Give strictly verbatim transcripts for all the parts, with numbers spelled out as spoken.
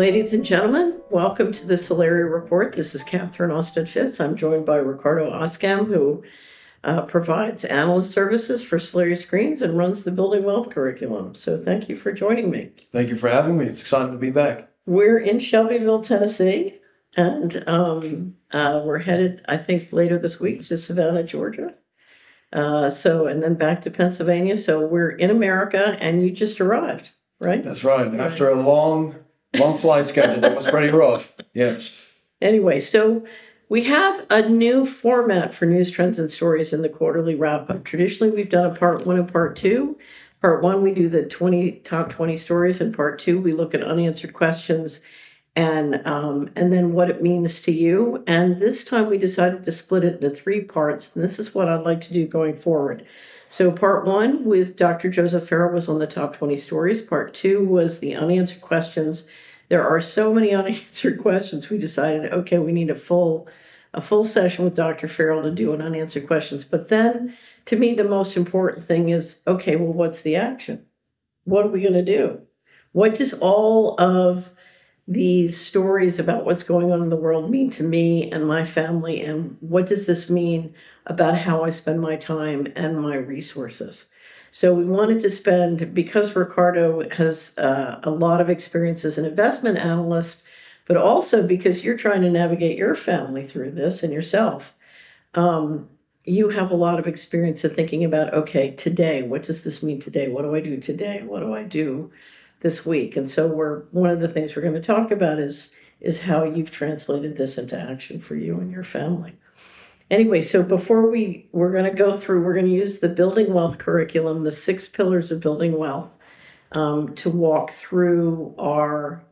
Ladies and gentlemen, welcome to the Solari Report. This is Catherine Austin Fitz. I'm joined by Ricardo Oskam, who uh, provides analyst services for Solari Screens and runs the Building Wealth curriculum. So thank you for joining me. Thank you for having me. It's exciting to be back. We're in Shelbyville, Tennessee, and um, uh, we're headed, I think, later this week to Savannah, Georgia. Uh, so, and then back to Pennsylvania. So we're in America, and you just arrived, right? That's right. After a long... Long flight schedule. That was pretty rough. Yes. Anyway, so we have a new format for news, trends, and stories in the quarterly wrap-up. Traditionally, we've done a part one and part two. Part one, we do the twenty top twenty stories, and part two, we look at unanswered questions and um, and then what it means to you. And this time, we decided to split it into three parts, and this is what I'd like to do going forward. So part one with Doctor Joseph Farrell was on the top twenty stories. Part two was the unanswered questions. There are so many unanswered questions. We decided, okay, we need a full, a full session with Doctor Farrell to do an unanswered questions. But then, to me, the most important thing is, okay, well, what's the action? What are we going to do? What does all of these stories about what's going on in the world mean to me and my family? And what does this mean about how I spend my time and my resources? So we wanted to spend, because Ricardo has uh, a lot of experience as an investment analyst, but also because you're trying to navigate your family through this and yourself, um, you have a lot of experience of thinking about, okay, today, what does this mean today? What do I do today? What do I do this week? And so we're one of the things we're going to talk about is, is how you've translated this into action for you and your family. Anyway, so before we, we're going to go through, we're going to use the Building Wealth curriculum, the six pillars of building wealth, um, to walk through our,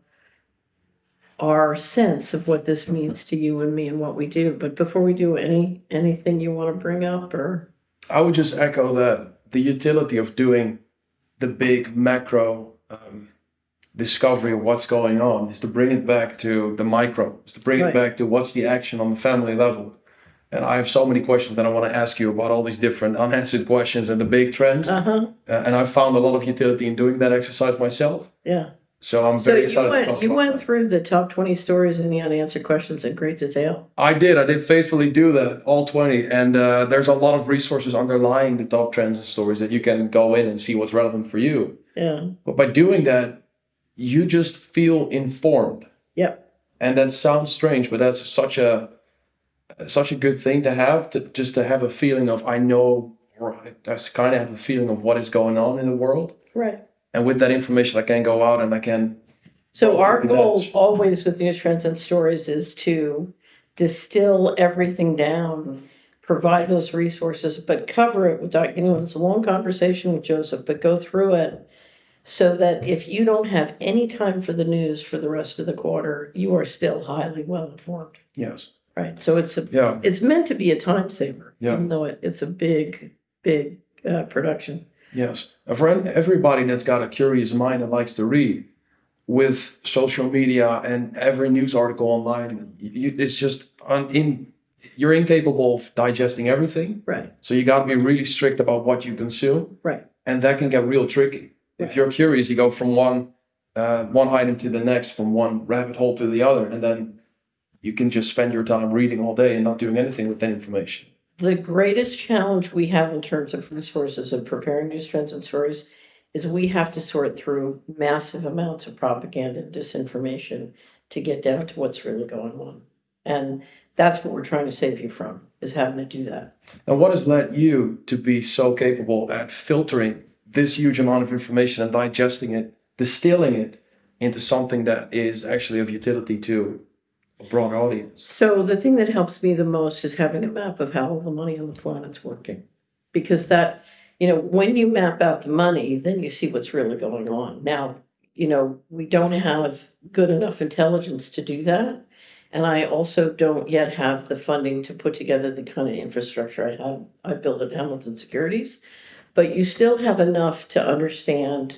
our sense of what this means to you and me and what we do. But before we do, any anything you want to bring up? Or I would just echo that the utility of doing the big macro um, discovery of what's going on is to bring it back to the micro, is to bring Right. it back to what's the action on the family level. And I have so many questions that I want to ask you about all these different unanswered questions and the big trends. Uh-huh. Uh, and I found a lot of utility in doing that exercise myself. Yeah. So I'm So very you excited went, to talk you about went that. through the top twenty stories and the unanswered questions in great detail. I did. I did faithfully do that, all twenty. And uh, there's a lot of resources underlying the top trends and stories that you can go in and see what's relevant for you. Yeah. But by doing that, you just feel informed. Yep. And that sounds strange, but that's such a such a good thing to have, to just to have a feeling of I know, or I just kind of have a feeling of what is going on in the world. Right. And with that information, I can go out and I can. So our Pretty goal much. always with News, Trends, and Stories is to distill everything down, provide those resources, but cover it with, doc- you know, it's a long conversation with Joseph, but go through it so that if you don't have any time for the news for the rest of the quarter, you are still highly well informed. Yes. Right. So it's a, Yeah. it's meant to be a time saver, Yeah. even though it, it's a big, big uh, production. Yes. And for an- everybody that's got a curious mind and likes to read, with social media and every news article online, you, it's just un, in you're incapable of digesting everything. Right. So you got to be really strict about what you consume. Right. And that can get real tricky. If you're curious, you go from one uh, one item to the next, from one rabbit hole to the other, and then you can just spend your time reading all day and not doing anything with that information. The greatest challenge we have in terms of resources and preparing news, trends, and stories is we have to sort through massive amounts of propaganda and disinformation to get down to what's really going on. And that's what we're trying to save you from, is having to do that. And what has led you to be so capable at filtering this huge amount of information and digesting it, distilling it into something that is actually of utility to a broad audience? So the thing that helps me the most is having a map of how all the money on the planet's working. Because that, you know, when you map out the money, then you see what's really going on. Now, you know, we don't have good enough intelligence to do that. And I also don't yet have the funding to put together the kind of infrastructure I have I built at Hamilton Securities. But you still have enough to understand,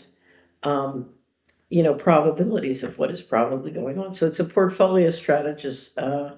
um, you know, probabilities of what is probably going on. So it's a portfolio strategist uh,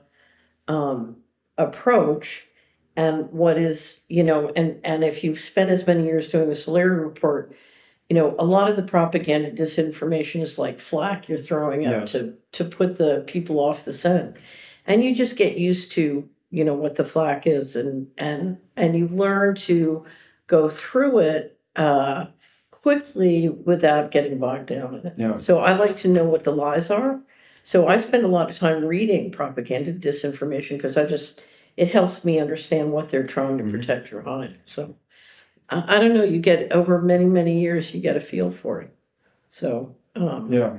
um, approach. And what is, you know, and, and if you've spent as many years doing the Solari report, you know, a lot of the propaganda disinformation is like flack you're throwing out Yes. to to put the people off the scent. And you just get used to, you know, what the flack is and and and you learn to go through it uh quickly without getting bogged down in it. Yeah. So I like to know what the lies are. So I spend a lot of time reading propaganda disinformation because I just it helps me understand what they're trying to Mhm. protect or hide. So I, I don't know, you get over many, many years, you get a feel for it. So um Yeah.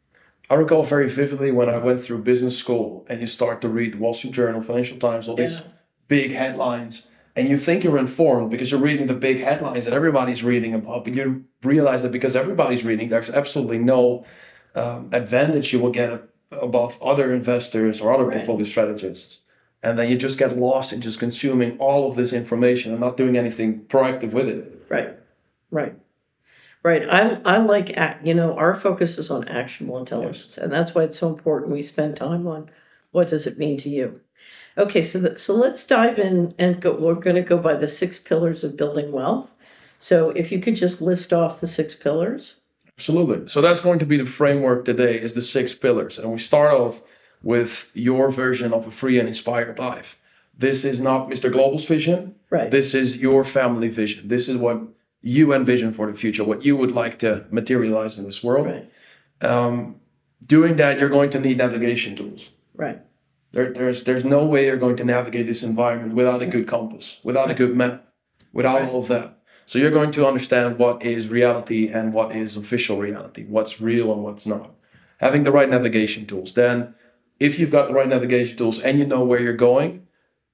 I recall very vividly when I went through business school and you start to read Wall Street Journal, Financial Times, all these yeah, big headlines, and you think you're informed because you're reading the big headlines that everybody's reading about, but you realize that because everybody's reading, there's absolutely no um, advantage you will get above other investors or other Right. portfolio strategists. And then you just get lost in just consuming all of this information and not doing anything proactive with it. right, right. Right. I I like act, you know, our focus is on actionable intelligence, and that's why it's so important we spend time on what does it mean to you. Okay, so the, so let's dive in and go. We're going to go by the six pillars of building wealth. So if you could just list off the six pillars. Absolutely. So that's going to be the framework today is the six pillars. And we start off with your version of a free and inspired life. This is not Mister Global's vision. Right. This is your family vision. This is what you envision for the future, what you would like to materialize in this world. Right. Um, doing that, you're going to need navigation tools. Right. There, there's, there's no way you're going to navigate this environment without a good compass, without a good map, without Right. all of that. So you're going to understand what is reality and what is official reality, what's real and what's not. Having the right navigation tools. Then, if you've got the right navigation tools and you know where you're going,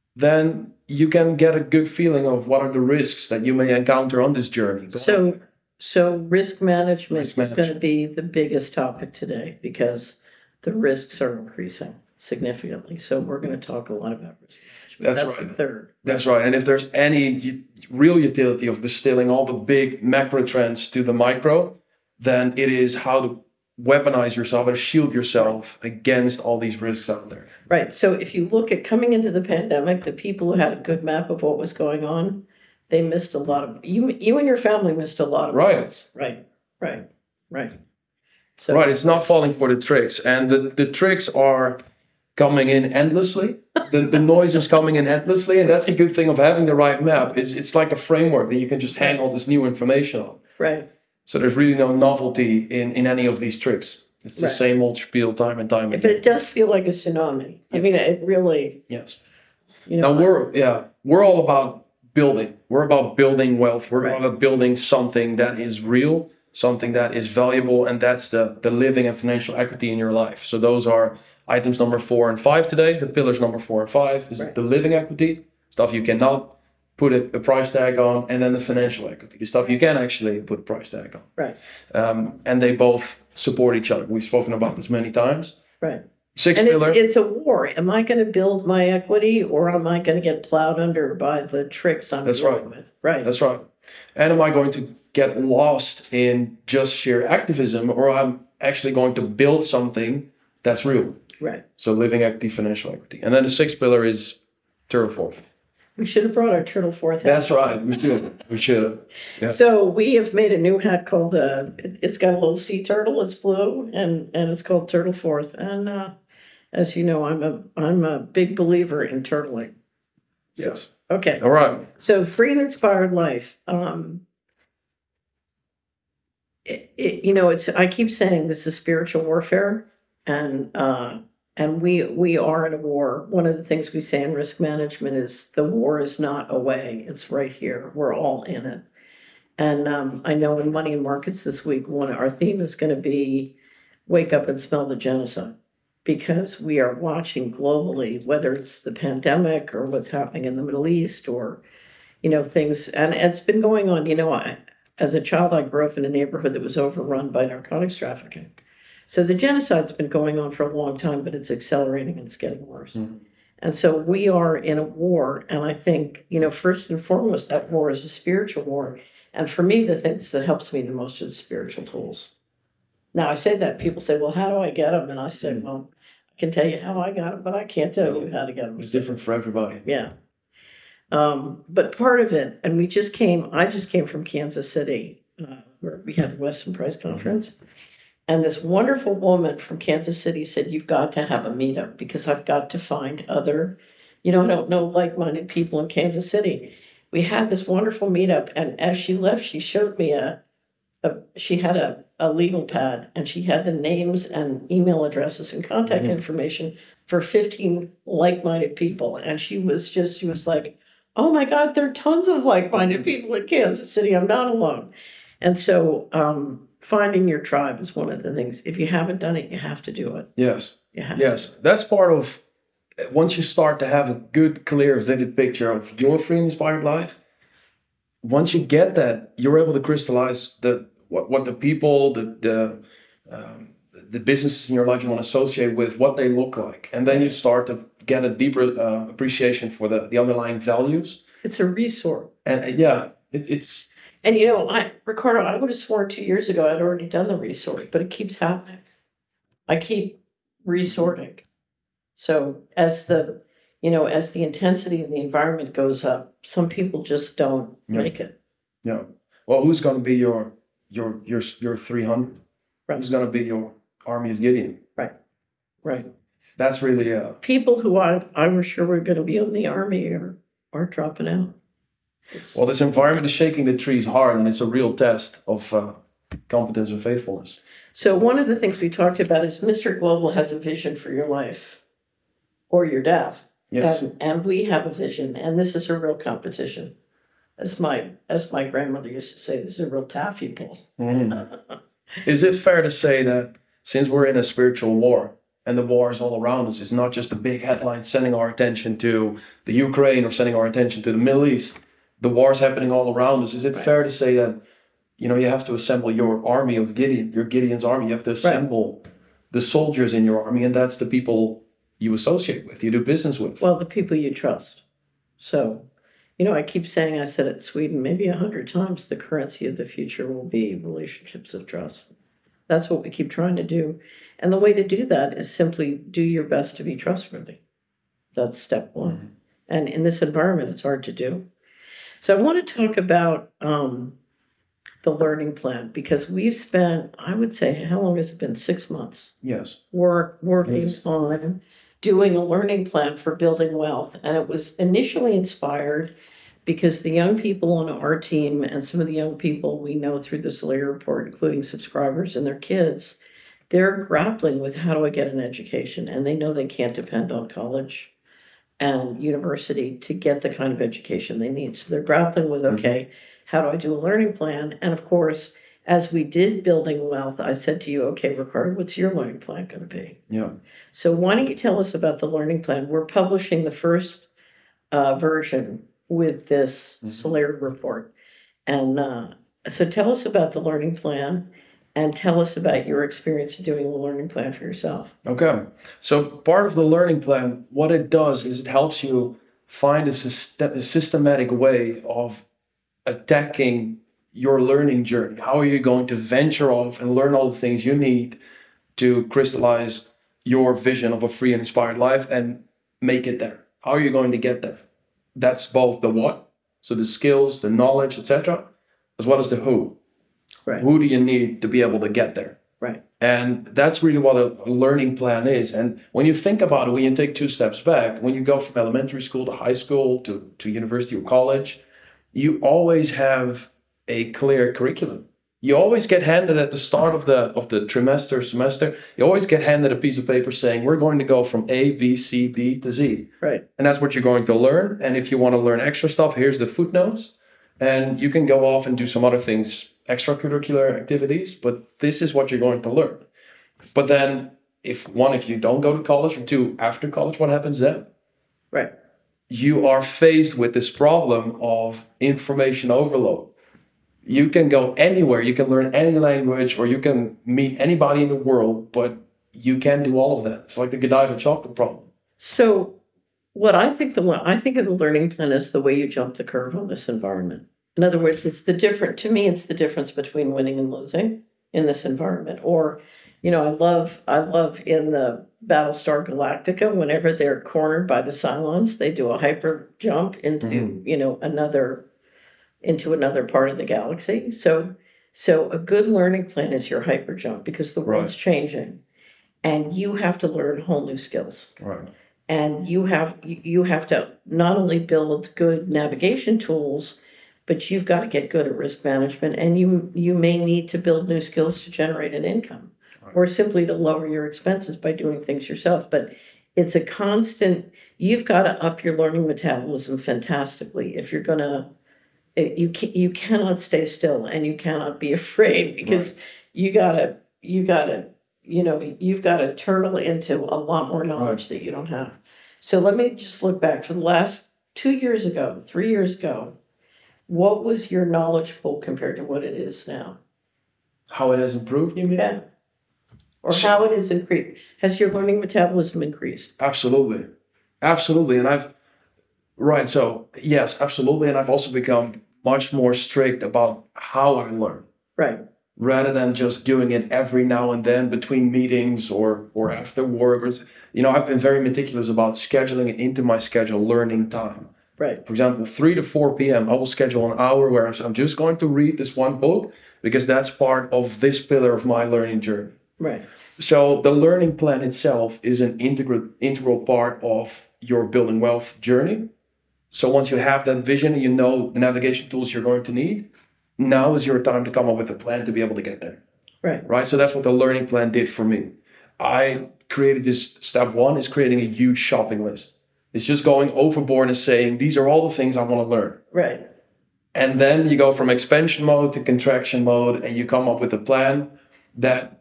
then you can get a good feeling of what are the risks that you may encounter on this journey. So so risk management Risk is going to management. be the biggest topic today because the risks are increasing significantly. So we're going to talk a lot about risk management. That's the right. third. That's right. And if there's any u- real utility of distilling all the big macro trends to the micro, then it is how to weaponize yourself and shield yourself against all these risks out there. Right. So if you look at coming into the pandemic, the people who had a good map of what was going on, they missed a lot of you. You and your family missed a lot of Right. moments. Right. Right. Right. So Right. It's not falling for the tricks. And the, the tricks are coming in endlessly. The, the noise is coming in endlessly. And that's the good thing of having the right map. Is it's like a framework that you can just hang all this new information on. right. So there's really no novelty in, in any of these tricks. It's the Right. same old spiel time and time But again. it does feel like a tsunami. I mean, it really. Yes. You know. Now we're yeah, we're all about building. We're about building wealth. We're Right. about building something that is real, something that is valuable, and that's the the living and financial equity in your life. So those are items number four and five today. The pillars number four and five is Right. the living equity, stuff you cannot put a, a price tag on, and then the financial equity, the stuff you can actually put a price tag on. Right. Um, and they both support each other. We've spoken about this many times. Right. Six And pillar. it's, it's a war. Am I going to build my equity, or am I going to get plowed under by the tricks I'm That's dealing right. with? Right. That's right. And am I going to get lost in just sheer activism, or I'm actually going to build something that's real? Right. So living equity, financial equity. And then the sixth pillar is turtle forth. We should have brought our turtle forth. hat. That's right. We should. We should. Yeah. So we have made a new hat called uh it- it's got a little sea turtle, it's blue, and and it's called Turtle Forth. And uh as you know, I'm a I'm a big believer in turtling. Yes. Okay. All right. So free and inspired life. Um it, it, you know, it's I keep saying this is spiritual warfare, and uh and we we are in a war. One of the things we say in risk management is the war is not away, it's right here. We're all in it. And um, I know in Money and Markets this week, one our theme is going to be wake up and smell the genocide, because we are watching globally, whether it's the pandemic or what's happening in the Middle East, or you know things, and it's been going on. You know, I, as a child, I grew up in a neighborhood that was overrun by narcotics trafficking. So the genocide's been going on for a long time, but it's accelerating and it's getting worse. Mhm. And so we are in a war, and I think you know first and foremost that war is a spiritual war. And for me, the things that helps me the most are the spiritual tools. Now, I say that, people say, well, how do I get them? And I say, well, I can tell you how I got them, but I can't tell you how to get them. It's different for everybody. Yeah. Um, but part of it, and we just came, I just came from Kansas City uh, where we had the Weston Price Conference. And this wonderful woman from Kansas City said, you've got to have a meetup because I've got to find other, you know, I don't know like-minded people in Kansas City. We had this wonderful meetup, and as she left, she showed me a, a she had a, a legal pad, and she had the names and email addresses and contact Mhm. information for fifteen like-minded people. And she was just, she was like, oh my God, there are tons of like-minded people in Kansas City. I'm not alone. And so um, finding your tribe is one of the things. If you haven't done it, you have to do it. Yes. You have Yes. That's part of, once you start to have a good, clear, vivid picture of your free and inspired life, once you get that, you're able to crystallize the what, what the people, the the um, the businesses in your life you want to associate with, what they look like, and then you start to get a deeper uh, appreciation for the the underlying values. It's a resource. And uh, yeah, it, it's And you know, I Ricardo, I would have sworn two years ago I'd already done the resort, but it keeps happening. I keep resorting. So as the you know, as the intensity of the environment goes up, some people just don't Yeah. make it. yeah. Well, who's going to be your your your your three hundred? Right. Who's going to be your army of Gideon? Right. That's really uh People who I I was sure were gonna be in the army are are dropping out. It's- well, this environment is shaking the trees hard, and it's a real test of uh, competence and faithfulness. So one of the things we talked about is Mister Global has a vision for your life or your death. Yes. And, and we have a vision, and this is a real competition. As my as my grandmother used to say, this is a real taffy pull. Mhm. Is it fair to say that since we're in a spiritual war and the war is all around us, it's not just the big headlines sending our attention to the Ukraine or sending our attention to the Middle East, the war is happening all around us. Is it Right. fair to say that, you know, you have to assemble your army of Gideon, your Gideon's army, you have to assemble the soldiers in your army, and that's the people you associate with, you do business with. Well, the people you trust. So, you know, I keep saying, I said it in Sweden maybe a hundred times, the currency of the future will be relationships of trust. That's what we keep trying to do. And the way to do that is simply do your best to be trustworthy. That's step one. Mhm. And in this environment, it's hard to do. So I want to talk about um, the learning plan, because we've spent, I would say, how long has it been? Six months Yes. work working Yes. on doing a learning plan for building wealth. And it was initially inspired because the young people on our team and some of the young people we know through the Solaire report, including subscribers and their kids, they're grappling with how do I get an education? And they know they can't depend on college and university to get the kind of education they need. So they're grappling with, okay, how do I do a learning plan? And of course, as we did building wealth, I said to you, okay, Ricardo, what's your learning plan going to be? Yeah. So why don't you tell us about the learning plan? We're publishing the first uh, version with this Mhm. Solaire report. And uh, so tell us about the learning plan and tell us about your experience doing the learning plan for yourself. Okay. So part of the learning plan, what it does is it helps you find a, syst- a systematic way of attacking your learning journey. How are you going to venture off and learn all the things you need to crystallize your vision of a free and inspired life and make it there? How are you going to get there? That's both the what, so the skills, the knowledge, et cetera, as well as the who. Right. Who do you need to be able to get there? Right. And that's really what a learning plan is. And when you think about it, when you take two steps back, when you go from elementary school to high school to, to university or college, you always have a clear curriculum. You always get handed at the start of the of the trimester, semester, you always get handed a piece of paper saying, we're going to go from A, B, C, D to Z. Right. And that's what you're going to learn. And if you want to learn extra stuff, here's the footnotes. And you can go off and do some other things, extracurricular activities, but this is what you're going to learn. But then, if one, if you don't go to college, or two, after college, what happens then? Right. You are faced with this problem of information overload. You can go anywhere, you can learn any language, or you can meet anybody in the world, but you can't do all of that. It's like the Godiva chocolate problem. So what I think the I think of the learning plan is the way you jump the curve on this environment. In other words, it's the different to me, it's the difference between winning and losing in this environment. Or, you know, I love I love in the Battlestar Galactica, whenever they're cornered by the Cylons, they do a hyper jump into, Mhm. you know, another into another part of the galaxy. So So a good learning plan is your hyper jump because the world's Right. changing and you have to learn whole new skills. Right. And you have you you have to not only build good navigation tools, but you've got to get good at risk management and you you may need to build new skills to generate an income Right. or simply to lower your expenses by doing things yourself. But it's a constant, you've got to up your learning metabolism fantastically if you're gonna it- you can you cannot stay still and you cannot be afraid because you gotta you gotta you know you've got to turtle into a lot more knowledge that you don't have. So let me just look back for the last two years ago, three years ago. What was your knowledge pool compared to what it is now? How it has improved, you mean? Yeah. Or how it is increased? Has your learning metabolism increased? Absolutely. Absolutely. And I've, right. So, yes, absolutely. And I've also become much more strict about how I learn Right. rather than just doing it every now and then between meetings or, or after work. Or, you know, I've been very meticulous about scheduling it into my schedule, learning time. Right. For example, three to four p.m., I will schedule an hour where I'm just going to read this one book because that's part of this pillar of my learning journey. Right. So the learning plan itself is an integral integral part of your building wealth journey. So once you have that vision and you know the navigation tools you're going to need, now is your time to come up with a plan to be able to get there. Right. Right. So that's what the learning plan did for me. I created this. Step one is creating a huge shopping list. It's just going overboard and saying, these are all the things I want to learn. Right. And then you go from expansion mode to contraction mode and you come up with a plan that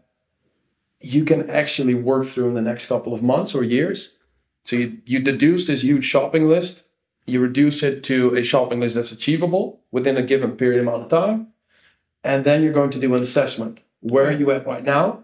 you can actually work through in the next couple of months or years. So you, you deduce this huge shopping list, you reduce it to a shopping list that's achievable within a given period amount of time. And then you're going to do an assessment. Where are you at right now?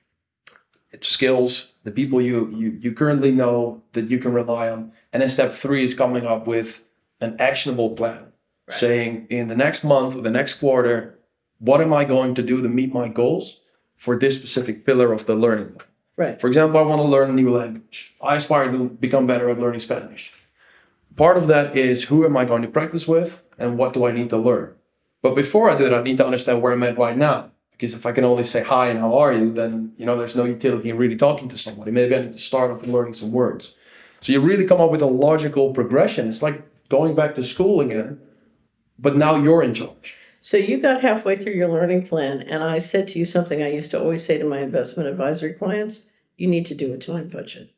It's skills, the people you, you, you currently know that you can rely on. And then step three is coming up with an actionable plan. Right. Saying in the next month or the next quarter, what am I going to do to meet my goals for this specific pillar of the learning? Right. For example, I want to learn a new language. I aspire to become better at learning Spanish. Part of that is who am I going to practice with and what do I need to learn? But before I do that, I need to understand where I'm at right now. Because if I can only say hi and how are you, then you know there's no utility in really talking to somebody. Maybe I need to start off with learning some words. So you really come up with a logical progression. It's like going back to school again, but now you're in charge. So you got halfway through your learning plan, and I said to you something I used to always say to my investment advisory clients: you need to do a time budget.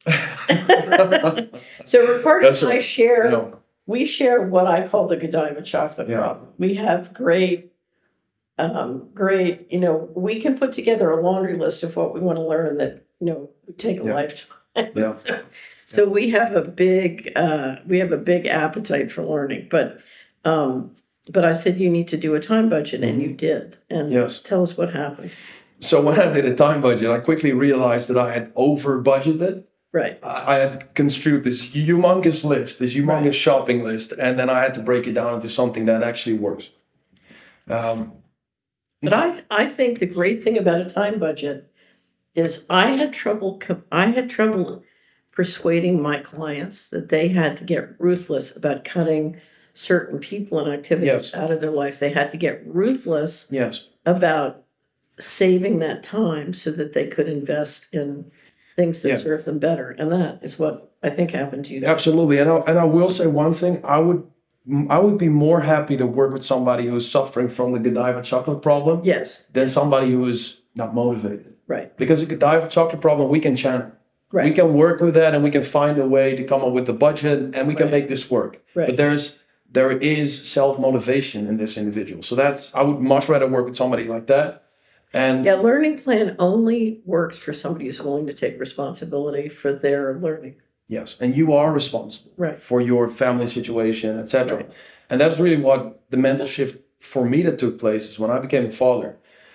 So Ricardo and I share, no. we share what I call the Godiva chocolate yeah. problem. We have great. Um, great, you know, we can put together a laundry list of what we want to learn that, you know, would take a yeah. lifetime. Yeah. so, so we have a big, uh, we have a big appetite for learning, but, um, but I said, you need to do a time budget, and mm-hmm. you did. And yes. tell us what happened. So when I did a time budget, I quickly realized that I had over budgeted. Right. I had construed this humongous list, this humongous right. shopping list, and then I had to break it down into something that actually works. Um, But I I think the great thing about a time budget is I had trouble I had trouble persuading my clients that they had to get ruthless about cutting certain people and activities yes. out of their life. They had to get ruthless yes. about saving that time so that they could invest in things that yeah. serve them better. And that is what I think happened to you. Absolutely. And I, and I will say one thing. I would I would be more happy to work with somebody who is suffering from the Godiva chocolate problem yes. than somebody who is not motivated. Right. Because the Godiva chocolate problem, we can channel. Right. We can work with that and we can find a way to come up with the budget and we can right. make this work. Right. But there's there is self-motivation in this individual. So that's I would much rather work with somebody like that. And yeah, learning plan only works for somebody who's willing to take responsibility for their learning. Yes, and you are responsible right. for your family situation, et cetera. Right. And that's really what the mental shift for me that took place is when I became a father.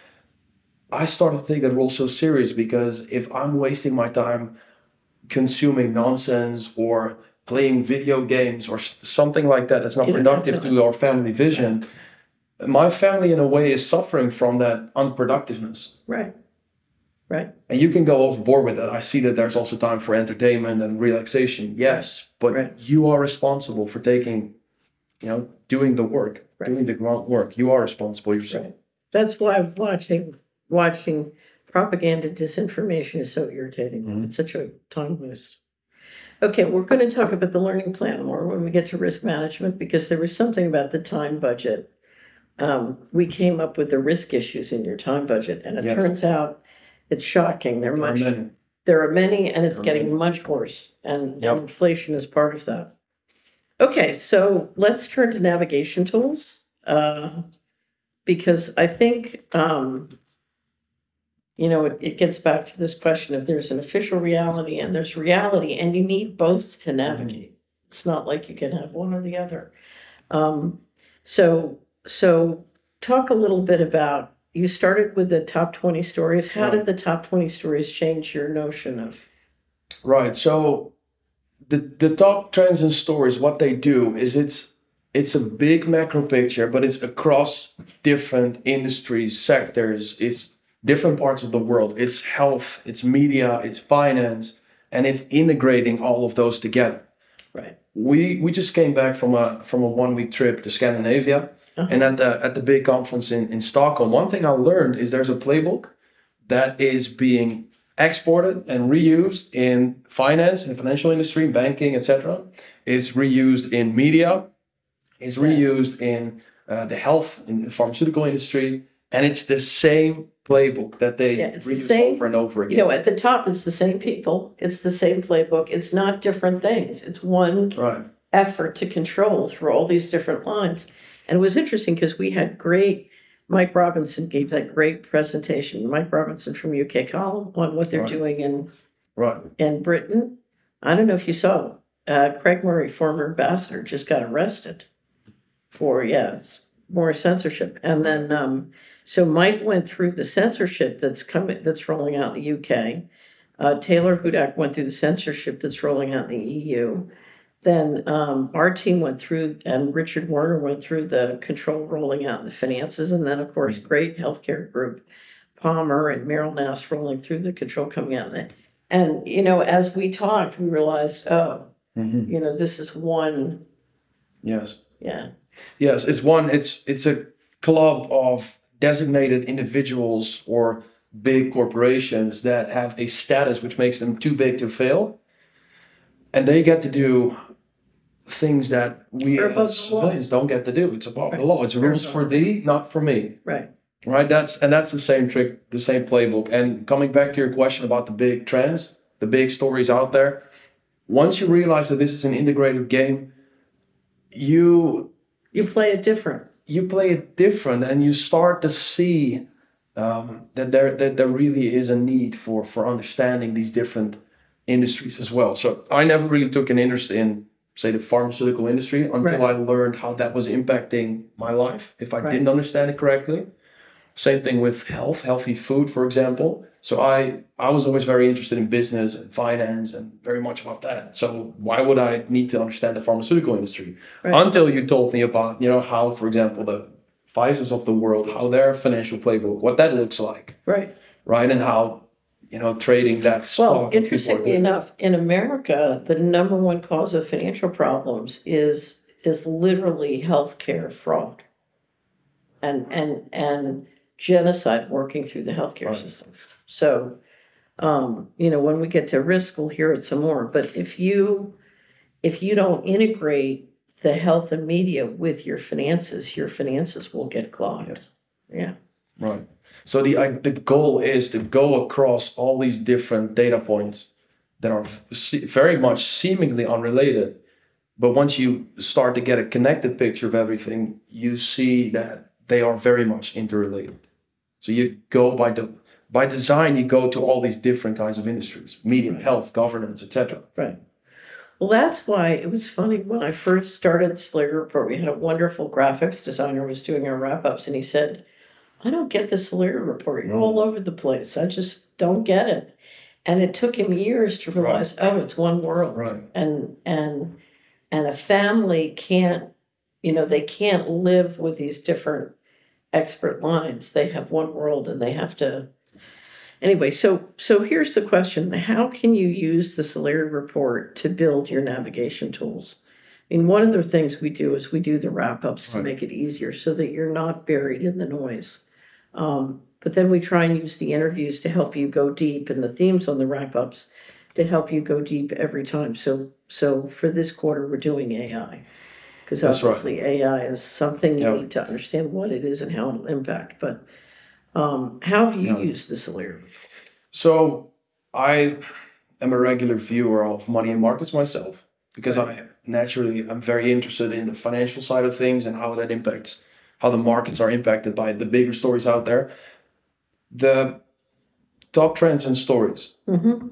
I started to take that role so serious because if I'm wasting my time consuming nonsense or playing video games or something like that that's not productive to our family vision, right. my family in a way is suffering from that unproductiveness. Right. Right. And you can go overboard with that. I see that there's also time for entertainment and relaxation. Yes, but right. you are responsible for taking, you know, doing the work, right. doing the grunt work. You are responsible yourself. Right. That's why watching watching propaganda disinformation is so irritating. Mhm. It's such a time waste. Okay, we're going to talk about the learning plan more when we get to risk management because there was something about the time budget. Um, we came up with the risk issues in your time budget, and it Yes. turns out it's shocking. They're There are much many. there are many, and it's There are getting many. much worse, and, Yep. and inflation is part of that. Okay, so let's turn to navigation tools, uh, because I think, um, you know, it, it gets back to this question of there's an official reality and there's reality, and you need both to navigate. It's not like you can have one or the other. Um, so, so talk a little bit about, you started with the top twenty stories. How did the top twenty stories change your notion of? Right. So the the top trends and stories, what they do is it's it's a big macro picture, but it's across different industries, sectors, it's different parts of the world. It's health, it's media, it's finance, and it's integrating all of those together. Right. We we just came back from a from a one week trip to Scandinavia. Uh-huh. And at the at the big conference in, in Stockholm, one thing I learned is there's a playbook that is being exported and reused in finance and financial industry, banking, et cetera. It's reused in media. It's reused in uh, the health, in the pharmaceutical industry, and it's the same playbook that they Yeah, it's the reuse same- over and over You again. know, at the top, it's the same people, it's the same playbook, it's not different things. It's one Right. effort to control through all these different lines. And it was interesting because we had great, Mike Robinson gave that great presentation, Mike Robinson from U K Column, on what they're Right. doing in, Right. in Britain. I don't know if you saw, uh, Craig Murray, former ambassador, just got arrested for, yes, more censorship. And then, um, so Mike went through the censorship that's coming, that's rolling out in the U K. Uh, Taylor Hudak went through the censorship that's rolling out in the E U. Then um, our team went through, and Richard Warner went through the control rolling out in the finances. And then, of course, great healthcare group, Palmer and Merrill Nass rolling through the control coming out. And, and you know, as we talked, we realized, oh, Mhm. you know, this is one, Yes. yeah. Yes, it's one. It's it's a club of designated individuals or big corporations that have a status which makes them too big to fail, and they get to do things that we They're above as the law. civilians don't get to do. It's above the Right. law. It's They're rules above for the thee, not for me. Right. Right. That's and that's the same trick, the same playbook. And coming back to your question about the big trends, the big stories out there. Once you realize that this is an integrated game, you You play it different. you play it different and you start to see um, that there that there really is a need for for understanding these different industries as well. So I never really took an interest in, say, the pharmaceutical industry until Right. I learned how that was impacting my life if I Right. didn't understand it correctly. Same thing with health, healthy food, for example. So I I was always very interested in business and finance and very much about that. So why would I need to understand the pharmaceutical industry? Right. Until you told me about, you know, how, for example, the Pfizer's of the world, how their financial playbook, what that looks like, Right. right? And how, you know, trading that stock. Well, that people are interestingly doing. enough, in America, the number one cause of financial problems is is literally healthcare fraud and and and genocide working through the healthcare Right. system. So, um, you know, when we get to risk, we'll hear it some more. But if you if you don't integrate the health and media with your finances, your finances will get clogged. Yeah. Right. So the I, the goal is to go across all these different data points that are se- very much seemingly unrelated, but once you start to get a connected picture of everything, you see that they are very much interrelated. So you go by the by design, you go to all these different kinds of industries: media, Right. health, governance, et cetera. Right. Well, that's why it was funny when I first started Slayer Report. We had a wonderful graphics designer who was doing our wrap ups, and he said, "I don't get the Slayer Report. You're all over the place. I just don't get it." And it took him years to realize, oh, it's one world, Right. and and and a family can't, you know, they can't live with these different expert lines. They have one world, and they have to. Anyway, so so here's the question: how can you use the Solari report to build your navigation tools? I mean, one of the things we do is we do the wrap ups to Right. make it easier so that you're not buried in the noise. Um, but then we try and use the interviews to help you go deep, and the themes on the wrap-ups to help you go deep every time. So, so for this quarter, we're doing A I. Because That's right. obviously A I is something you Yeah. need to understand what it is and how it'll impact. But um, how have you Yeah. used this, Alir? So I am a regular viewer of Money and Markets myself because I naturally I'm very interested in the financial side of things and how that impacts how the markets are impacted by the bigger stories out there. The top trends and stories. Mm-hmm.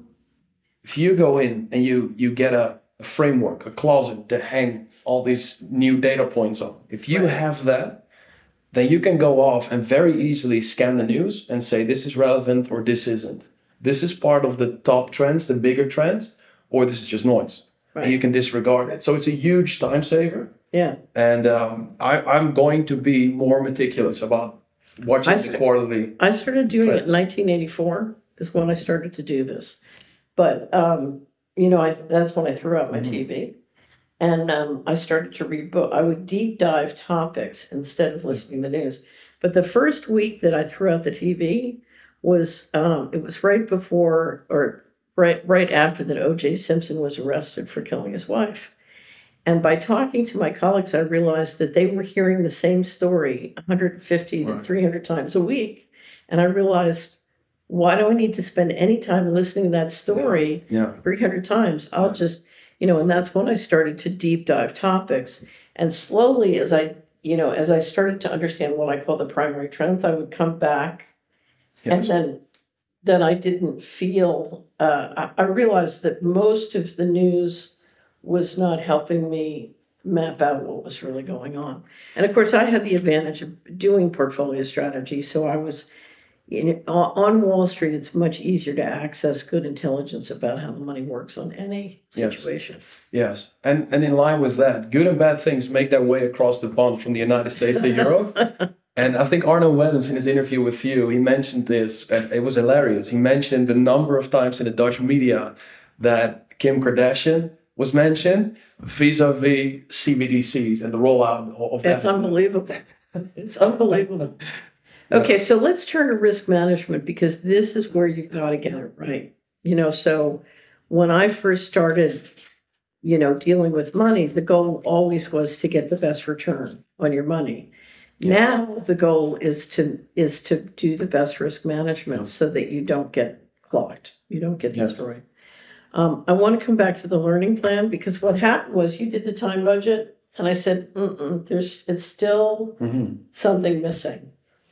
If you go in and you you get a, a framework, a closet to hang all these new data points on, if you Right. have that, then you can go off and very easily scan the news and say this is relevant or this isn't. This is part of the top trends, the bigger trends, or this is just noise. Right. And you can disregard it. So it's a huge time saver. Yeah. And um, I, I'm going to be more meticulous about watching I the see. quarterly. I started doing it in Trends. nineteen eighty-four is when I started to do this. But, um, you know, I, that's when I threw out my Mhm. T V. And um, I started to read book. I would deep dive topics instead of listening to the news. But the first week that I threw out the T V was, um, it was right before or right, right after that O J Simpson was arrested for killing his wife. And by talking to my colleagues, I realized that they were hearing the same story one hundred fifty to Right. three hundred times a week. And I realized, why do I need to spend any time listening to that story Yeah. three hundred times? I'll Right. just, you know, and that's when I started to deep dive topics. And slowly, as I, you know, as I started to understand what I call the primary trends, I would come back and Yes. then then I didn't feel, uh, I, I realized that most of the news was not helping me map out what was really going on. And of course, I had the advantage of doing portfolio strategy. So I was, you know, on Wall Street, it's much easier to access good intelligence about how the money works on any Yes. situation. Yes. And and in line with that, good and bad things make their way across the pond from the United States to Europe. And I think Arno Wellens, in his interview with you, he mentioned this, and it was hilarious. He mentioned the number of times in the Dutch media that Kim Kardashian was mentioned vis-a-vis C B D Cs and the rollout of that. It's unbelievable. It's unbelievable. Okay, so let's turn to risk management because this is where you've got to get it right. You know, so when I first started, you know, dealing with money, the goal always was to get the best return on your money. Yes. Now the goal is to is to do the best risk management Yes. so that you don't get clogged, you don't get Yes. destroyed. Um, I want to come back to the learning plan because what happened was you did the time budget, and I said, Mm-mm, "There's it's still Mhm. something missing."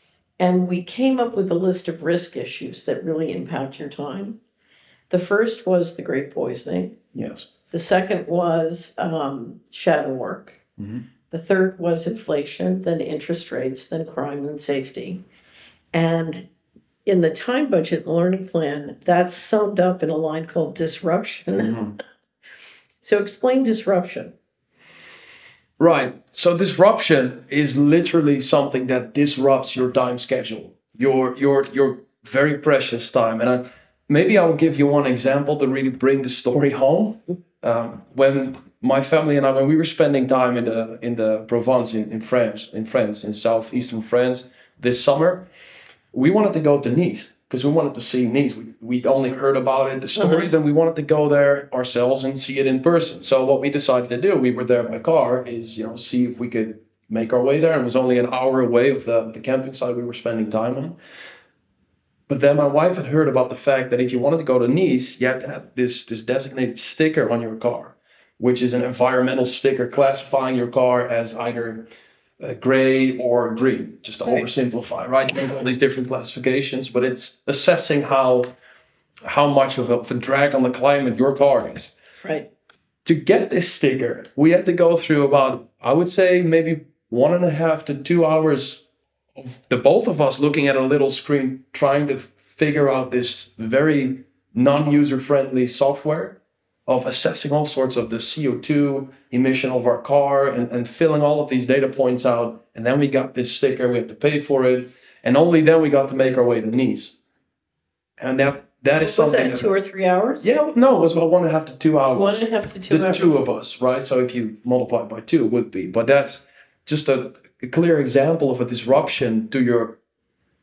And we came up with a list of risk issues that really impact your time. The first was the great poisoning. Yes. The second was um, shadow work. Mhm. The third was inflation, then interest rates, then crime and safety. And in the time budget and learning plan, that's summed up in a line called disruption. Mhm. So explain disruption. Right. So disruption is literally something that disrupts your time schedule, your your your very precious time. And I, maybe I will give you one example to really bring the story home. Um, when my family and I, when we were spending time in the in the Provence in, in France, in France, in southeastern France this summer, we wanted to go to Nice because we wanted to see Nice. We, we'd only heard about it, the stories, and we wanted to go there ourselves and see it in person. So what we decided to do, we were there by car, is, you know, see if we could make our way there. It was only an hour away of the, the camping site we were spending time on. But then my wife had heard about the fact that if you wanted to go to Nice, you had to have this, this designated sticker on your car, which is an environmental sticker classifying your car as either uh, gray or green, just to Right. oversimplify, right? You have all these different classifications, but it's assessing how how much of a, of a drag on the climate your car is. Right. To get this sticker, we had to go through about, I would say, maybe one and a half to two hours of the both of us looking at a little screen, trying to figure out this very non-user friendly software of assessing all sorts of the C O two emission of our car and, and filling all of these data points out. And then we got this sticker, we had to pay for it. And only then we got to make our way to Nice. And that that is Was something that two or three hours? yeah, no, it was about one and a half to two hours. One and a half to two the hours. two of us, right? So if you multiply it by two, it would be. But that's just a, a clear example of a disruption to your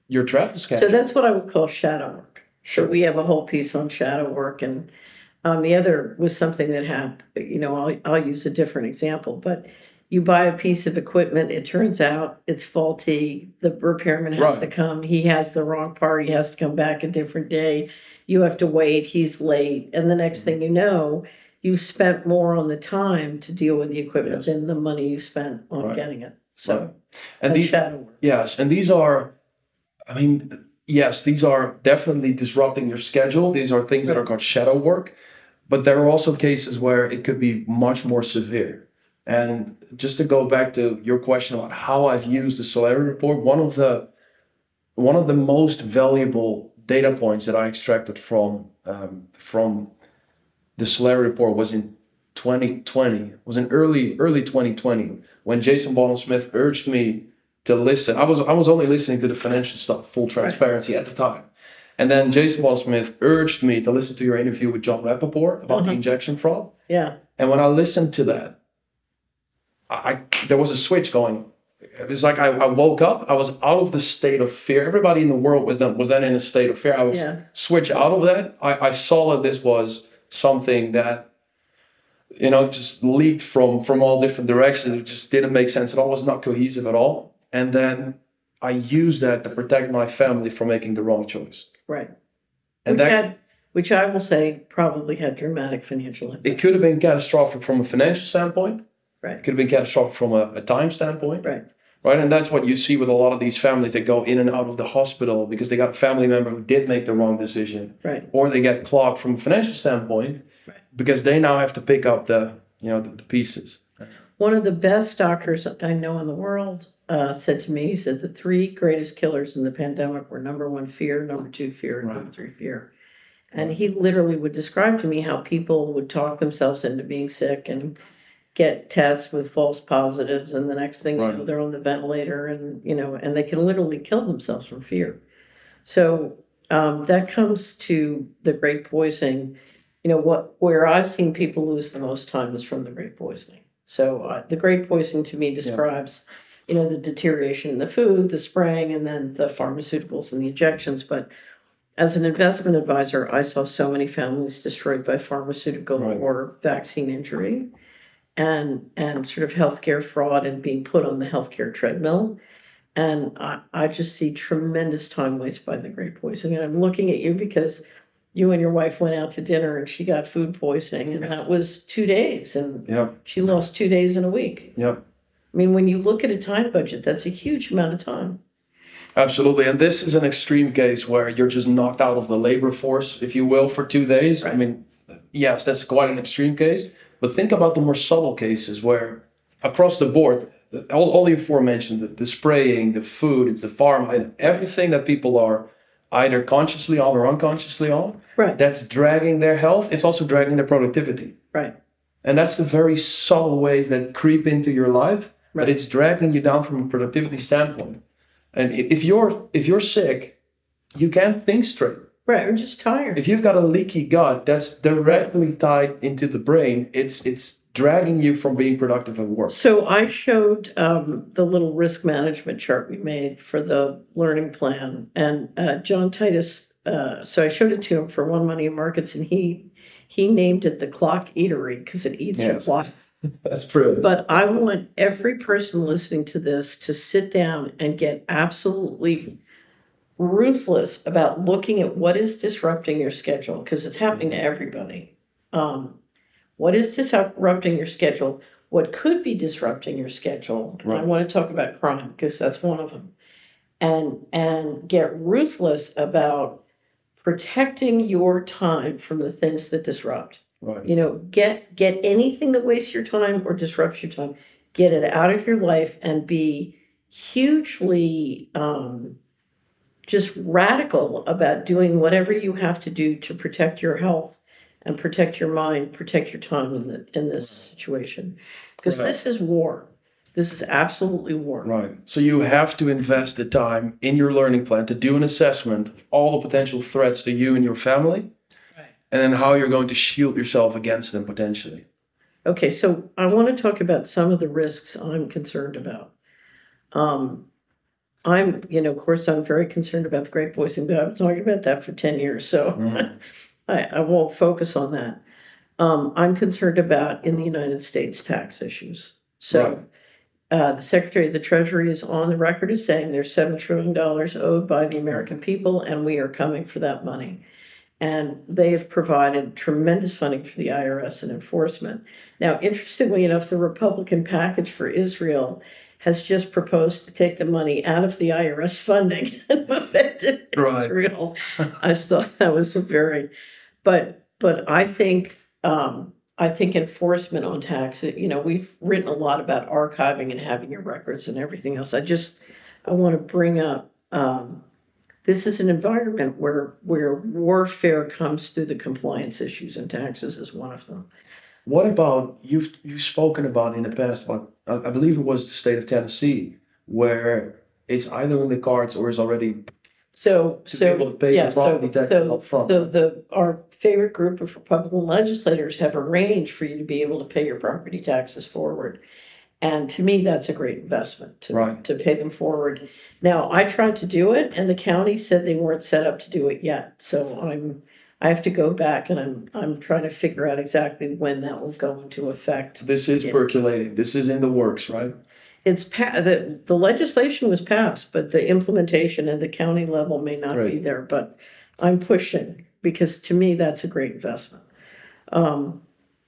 your travel So schedule. that's what I would call shadow work. So we have a whole piece on shadow work, and um, the other was something that happened. You know, I'll I'll use a different example, but you buy a piece of equipment, it turns out it's faulty. The repairman has Right. to come. He has the wrong part. He has to come back a different day. You have to wait. He's late, and the next thing you know, you've spent more on the time to deal with the equipment Yes. than the money you spent on Right. getting it. So Right. And that's these, shadow work. yes, and these are, I mean, yes, these are definitely disrupting your schedule. These are things that are called shadow work, but there are also cases where it could be much more severe. And just to go back to your question about how I've used the Solari report, one of the one of the most valuable data points that I extracted from um, from the Solari report was in twenty twenty, was in early early twenty twenty when Jason Bottom-Smith urged me to listen. I was I was only listening to the financial stuff, full transparency at the time. And then Jason Bottom-Smith urged me to listen to your interview with John Rappaport about the Uh-huh. injection fraud. Yeah. And when I listened to that, I, I there was a switch going. It was like I, I woke up. I was out of the state of fear. Everybody in the world was then was then in a state of fear. I was Yeah. switched out of that. I, I saw that this was something that, you know, just leaked from from all different directions. It just didn't make sense at all. It was not cohesive at all. And then I used that to protect my family from making the wrong choice. Right. And which that had, which I will say probably had dramatic financial impact. it could have been catastrophic from a financial standpoint. Right. It could have been catastrophic from a, a time standpoint. Right. Right. And that's what you see with a lot of these families that go in and out of the hospital because they got a family member who did make the wrong decision. Right. Or they get clogged from a financial standpoint Right. because they now have to pick up the, you know, the, the pieces. One of the best doctors I know in the world uh, said to me, he said the three greatest killers in the pandemic were number one, fear, number two, fear, and number Right. three, fear. And he literally would describe to me how people would talk themselves into being sick and get tests with false positives, and the next thing you know, Right. they're on the ventilator, and you know, and they can literally kill themselves from fear. So um, that comes to the Great Poisoning. You know what? Where I've seen people lose the most time is from the Great Poisoning. So uh, the Great Poisoning to me describes, you know, the deterioration in the food, the spraying, and then the pharmaceuticals and the injections. But as an investment advisor, I saw so many families destroyed by pharmaceutical Right. or vaccine injury, and and sort of healthcare fraud and being put on the healthcare treadmill. And I, I just see tremendous time waste by the Great Poisoning. And I'm looking at you because you and your wife went out to dinner and she got food poisoning, and that was two days, and Yep. she lost two days in a week. Yep. I mean, when you look at a time budget, that's a huge amount of time. Absolutely. And this is an extreme case where you're just knocked out of the labor force, if you will, for two days. I Right. mean, yes, that's quite an extreme case. But think about the more subtle cases where across the board, all, all the aforementioned, the, the spraying, the food, it's the pharma, and everything that people are either consciously on or unconsciously on, Right. that's dragging their health. It's also dragging their productivity. Right. And that's the very subtle ways that creep into your life, Right. but it's dragging you down from a productivity standpoint. And i- if you're if you're sick, you can't think straight. Right. We're just tired. If you've got a leaky gut, that's directly tied into the brain. It's it's dragging you from being productive at work. So I showed um, the little risk management chart we made for the learning plan, and uh, John Titus. Uh, so I showed it to him for One Money in Markets, and he he named it the Clock Eatery because it eats your Yes. clock. That's brilliant. But I want every person listening to this to sit down and get absolutely ruthless about looking at what is disrupting your schedule, because it's happening to everybody. Um, what is disrupting your schedule? What could be disrupting your schedule? And I Right. want to talk about crime because that's one of them. And and get ruthless about protecting your time from the things that disrupt. Right. You know, get get anything that wastes your time or disrupts your time, get it out of your life, and be hugely um, just radical about doing whatever you have to do to protect your health and protect your mind, protect your time in the in this situation, because Right. this is war. This is absolutely war. Right. So you have to invest the time in your learning plan to do an assessment of all the potential threats to you and your family, Right. and then how you're going to shield yourself against them potentially. Okay, so I want to talk about some of the risks I'm concerned about. Um, I'm, you know, of course, I'm very concerned about the Great Poison, but I've been talking about that for ten years, so Mhm. I, I won't focus on that. Um, I'm concerned about in the United States tax issues. Right. So uh, the Secretary of the Treasury is on the record as saying there's seven trillion dollars owed by the American people, and we are coming for that money. And they have provided tremendous funding for the I R S and enforcement. Now, interestingly enough, the Republican package for Israel has just proposed to take the money out of the I R S funding and move it to Right. Israel. I thought that was a very, but but I think um, I think enforcement on tax. You know, we've written a lot about archiving and having your records and everything else. I just I want to bring up. Um, this is an environment where where warfare comes through the compliance issues, and taxes is one of them. What about you've you've spoken about in the past about I I believe it was the state of Tennessee where it's either in the cards or is already So to be able so to pay yeah, the so property tax so up front. so the our favorite group of Republican legislators have arranged for you to be able to pay your property taxes forward. And to me, that's a great investment to, Right. to pay them forward. Now, I tried to do it and the county said they weren't set up to do it yet. So I'm, I have to go back and I'm, I'm trying to figure out exactly when that will go into effect. This is Yeah. percolating. This is in the works, right? It's pa- the, the legislation was passed, but the implementation at the county level may not be Right. there, but I'm pushing because to me, that's a great investment. Um,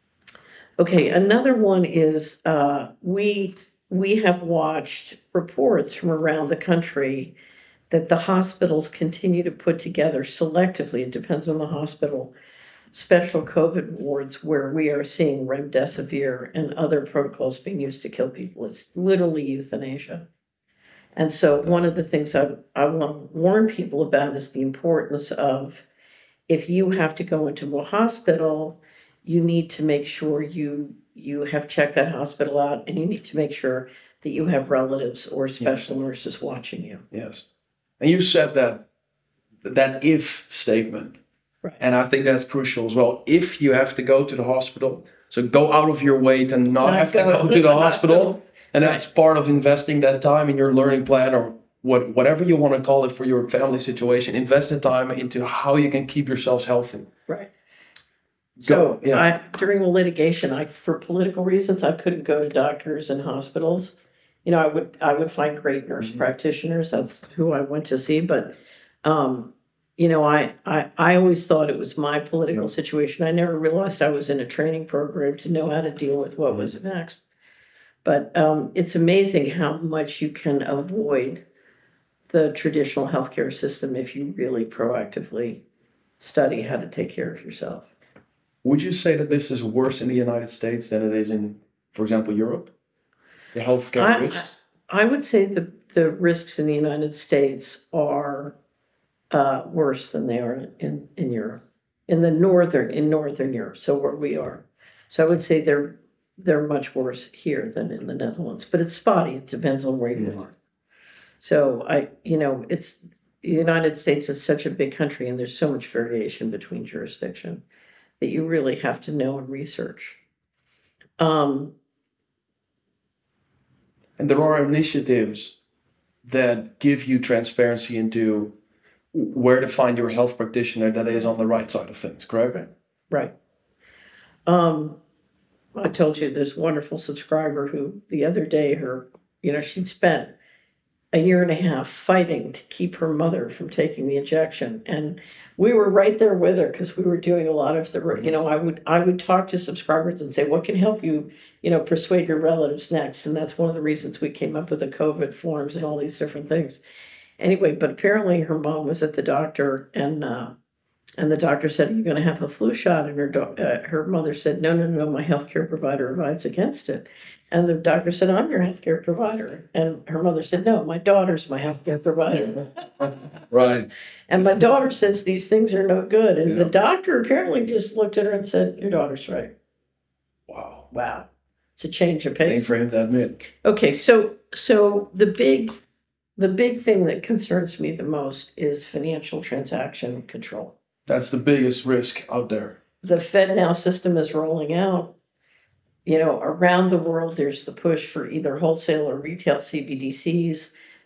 Okay, another one is uh, we we have watched reports from around the country that the hospitals continue to put together selectively. It depends on the hospital. Special COVID wards where we are seeing remdesivir and other protocols being used to kill people. It's literally euthanasia. And so one of the things I I want to warn people about is the importance of if you have to go into a hospital, you need to make sure you you have checked that hospital out and you need to make sure that you have relatives or special nurses watching you. Yes. And you said that that if statement. Right. And I think that's crucial as well. If you have to go to the hospital, so go out of your way to not Not have to go go to to the the hospital. hospital. And that's part of investing that time in your learning plan or what whatever you want to call it for your family situation. Invest the time into how you can keep yourselves healthy. Right. Go, So yeah. I during the litigation, I for political reasons, I couldn't go to doctors and hospitals. You know, I would I would find great nurse Mhm. practitioners. That's who I went to see. But um, you know, I, I I always thought it was my political Yeah. situation. I never realized I was in a training program to know how to deal with what was next. But um, it's amazing how much you can avoid the traditional healthcare system if you really proactively study how to take care of yourself. Would you say that this is worse in the United States than it is in, for example, Europe? The healthcare I, risks? I would say the, the risks in the United States are uh, worse than they are in, in Europe, in the northern, in Northern Europe, so where we are. So I would say they're, they're much worse here than in the Netherlands, but it's spotty. It depends on where you Yeah. are. So I, you know, it's, the United States is such a big country and there's so much variation between jurisdiction that you really have to know and research. Um, And there are initiatives that give you transparency into where to find your health practitioner that is on the right side of things, correct? right. Um, I told you there's a wonderful subscriber who the other day her, you know, she'd spent a year and a half fighting to keep her mother from taking the injection. And we were right there with her because we were doing a lot of the, you know, I would, I would talk to subscribers and say, what can help you, you know, persuade your relatives next? And that's one of the reasons we came up with the COVID forms and all these different things. Anyway, but apparently her mom was at the doctor and, uh, and the doctor said, "Are you going to have a flu shot?" And her do- uh, her mother said, "No, no, no. My healthcare provider advised against it." And the doctor said, "I'm your healthcare provider." And her mother said, "No, my daughter's my healthcare provider." Right. And my daughter says these things are no good. And Yeah. the doctor apparently just looked at her and said, "Your daughter's right." Wow. Wow, it's a change of Thing pace. for him to admit. Okay, so so the big the big thing that concerns me the most is financial transaction control. That's the biggest risk out there. The FedNow system is rolling out. You know, around the world, there's the push for either wholesale or retail C B D Cs.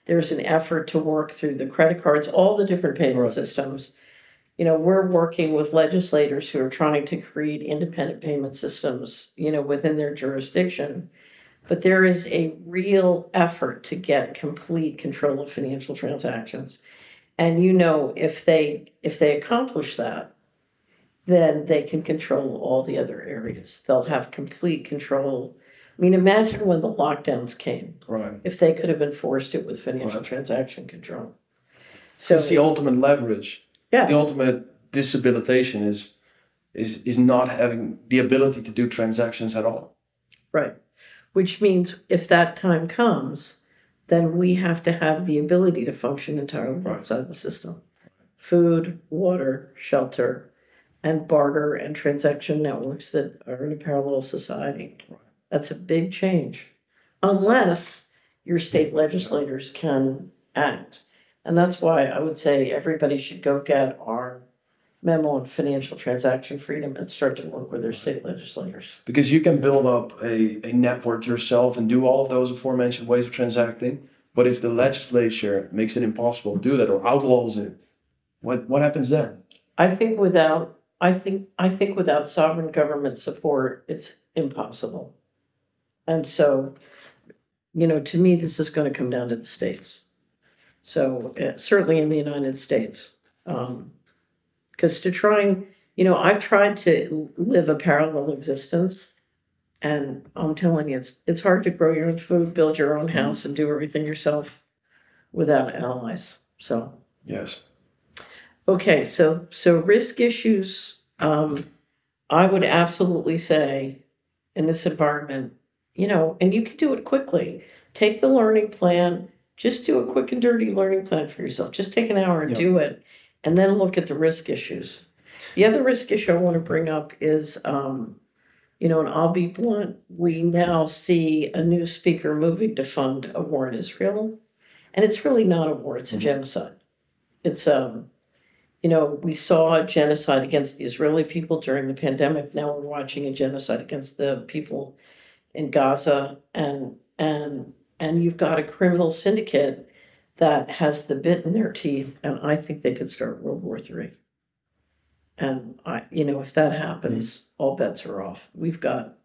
There's an effort to work through the credit cards, all the different payment Right. systems. You know, we're working with legislators who are trying to create independent payment systems, you know, within their jurisdiction. But there is a real effort to get complete control of financial transactions. And you know, if they if they accomplish that, then they can control all the other areas. They'll have complete control. I mean, imagine when the lockdowns came, Right. if they could have enforced it with financial Right. transaction control. So, It's the ultimate leverage. yeah, The ultimate disabilitation is is is not having the ability to do transactions at all. right. Which means if that time comes, then we have to have the ability to function entirely Right. outside the system. Food, water, shelter, and barter and transaction networks that are in a parallel society. Right. That's a big change, unless your state legislators can act. And that's why I would say everybody should go get our memo on financial transaction freedom and start to work with their state legislators. Because you can build up a, a network yourself and do all of those aforementioned ways of transacting. But if the legislature makes it impossible to do that or outlaws it, what, what happens then? I think without I think I think without sovereign government support, it's impossible. And so, you know, to me, this is going to come down to the states. So uh, certainly in the United States, because to try and, you know, I've tried to live a parallel existence, and I'm telling you, it's it's hard to grow your own food, build your own house, and do everything yourself without allies. So. Yes. Okay, so so risk issues, um, I would absolutely say in this environment, you know, and you can do it quickly. Take the learning plan, just do a quick and dirty learning plan for yourself. Just take an hour and Yeah. do it, and then look at the risk issues. The other risk issue I want to bring up is, um, you know, and I'll be blunt, we now see a new speaker moving to fund a war in Israel, and it's really not a war; it's a Mhm. genocide. It's um. You know, we saw a genocide against the Israeli people during the pandemic. Now we're watching a genocide against the people in Gaza, and and and you've got a criminal syndicate that has the bit in their teeth, and I think they could start World War Three. And I, you know, if that happens, all bets are off. We've got.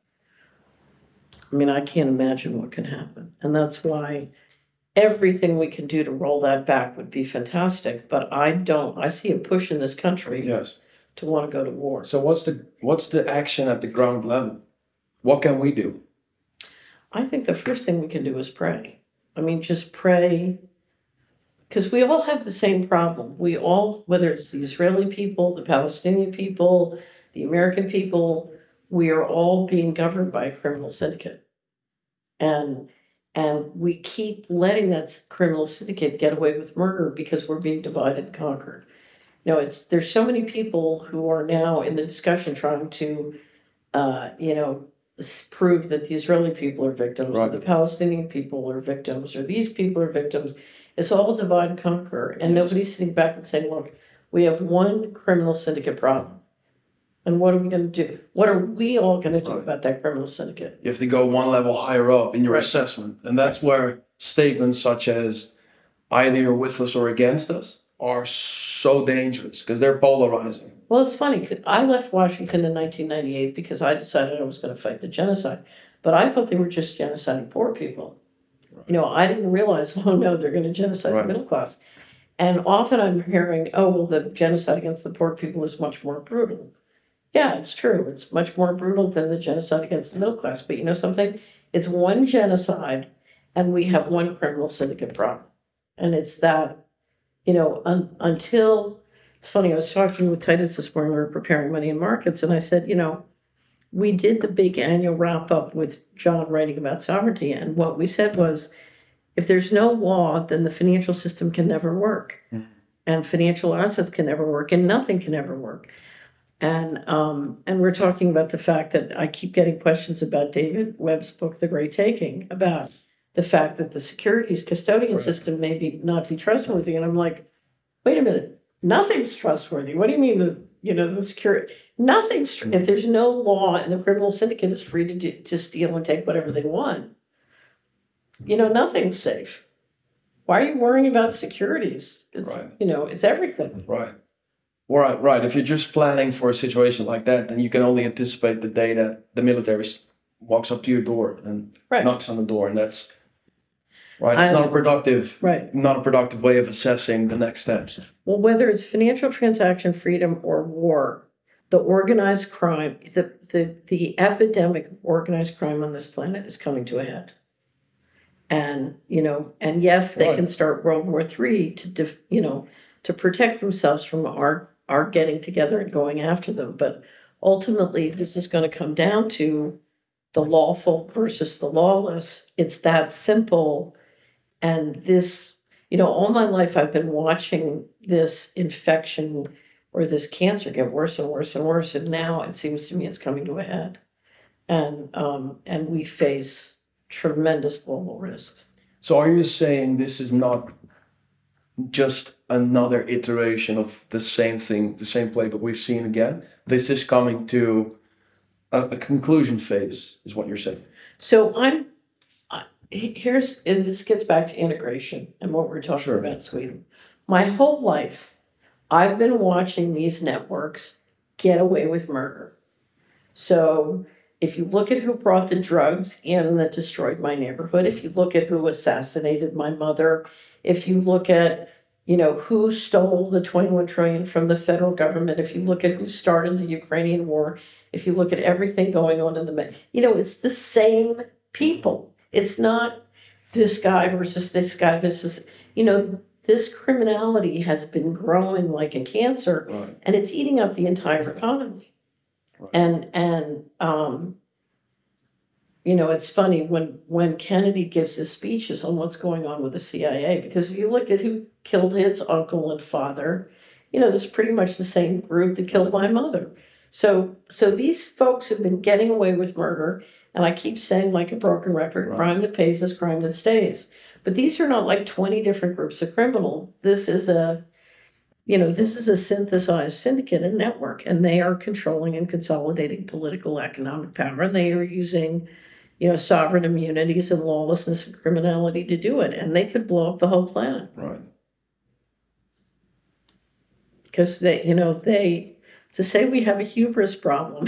I mean, I can't imagine what can happen, and that's why everything we can do to roll that back would be fantastic. But I don't. I see a push in this country Yes. to want to go to war. So what's the what's the action at the ground level? What can we do? I think the first thing we can do is pray. I mean, just pray. Because we all have the same problem. We all, whether it's the Israeli people, the Palestinian people, the American people, we are all being governed by a criminal syndicate. And and we keep letting that criminal syndicate get away with murder because we're being divided and conquered. You know, it's there's so many people who are now in the discussion trying to, uh, you know, s- prove that the Israeli people are victims, or Right. the Palestinian people are victims, or these people are victims. It's all divide and conquer, and Yes. nobody's sitting back and saying, "Look, we have one criminal syndicate problem, and what are we going to do? What are we all going to do Right. about that criminal syndicate?" You have to go one level higher up in your Right. assessment. And that's where statements such as either you're with us or against us are so dangerous because they're polarizing. Well, it's funny. 'Cause I left Washington in nineteen ninety-eight because I decided I was going to fight the genocide. But I thought they were just genociding poor people. You know, I didn't realize, oh no, they're going to genocide Right. the middle class. And often I'm hearing, oh, well, the genocide against the poor people is much more brutal. Yeah, it's true. It's much more brutal than the genocide against the middle class. But you know something? It's one genocide, and we have one criminal syndicate problem. And it's that, you know, un- until it's funny, I was talking with Titus this morning, we were preparing Money in Markets, and I said, you know, we did the big annual wrap up with John writing about sovereignty. And what we said was, if there's no law, then the financial system can never work. Mhm. And financial assets can never work, and nothing can ever work. And um, and we're talking about the fact that I keep getting questions about David Webb's book, The Great Taking, about the fact that the securities custodian Right. system may be not be trustworthy. And I'm like, wait a minute, nothing's trustworthy. What do you mean the you know the security? Nothing's tr- if there's no law and the criminal syndicate is free to do, to steal and take whatever they want. You know, nothing's safe. Why are you worrying about securities? It's, Right. you know, it's everything. Right. Right, right. If you're just planning for a situation like that, then you can only anticipate the day that the military s- walks up to your door and Right. knocks on the door, and that's right. It's I- not a productive, Right. not a productive way of assessing the next steps. Well, whether it's financial transaction freedom or war, the organized crime, the, the, the epidemic of organized crime on this planet is coming to a head. And, you know, and yes, they Right. can start World War Three to, def, you know, to protect themselves from our, our getting together and going after them. But ultimately, this is going to come down to the lawful versus the lawless. It's that simple. And this, you know, all my life I've been watching this infection or this cancer get worse and worse and worse. And now it seems to me it's coming to a head. And um, and we face tremendous global risks. So, are you saying this is not just another iteration of the same thing, the same playbook we've seen again? This is coming to a, a conclusion phase, is what you're saying. So I'm I- here's and this gets back to integration and what we're talking Sure. about in Sweden. My whole life, I've been watching these networks get away with murder. So if you look at who brought the drugs in that destroyed my neighborhood, if you look at who assassinated my mother, if you look at, you know, who stole the twenty-one trillion from the federal government, if you look at who started the Ukrainian war, if you look at everything going on in the, Med- you know, it's the same people. It's not this guy versus this guy. This is, you know, this criminality has been growing like a cancer, Right. and it's eating up the entire economy. Right. And and um, you know, it's funny when when Kennedy gives his speeches on what's going on with the C I A, because if you look at who killed his uncle and father, you know, there's pretty much the same group that killed my mother. So so these folks have been getting away with murder, and I keep saying like a broken record, Right. crime that pays is crime that stays. But these are not like twenty different groups of criminal. This is a You know, this is a synthesized syndicate and network, and they are controlling and consolidating political economic power, and they are using, you know, sovereign immunities and lawlessness and criminality to do it, and they could blow up the whole planet Right. because they, you know, they to say we have a hubris problem.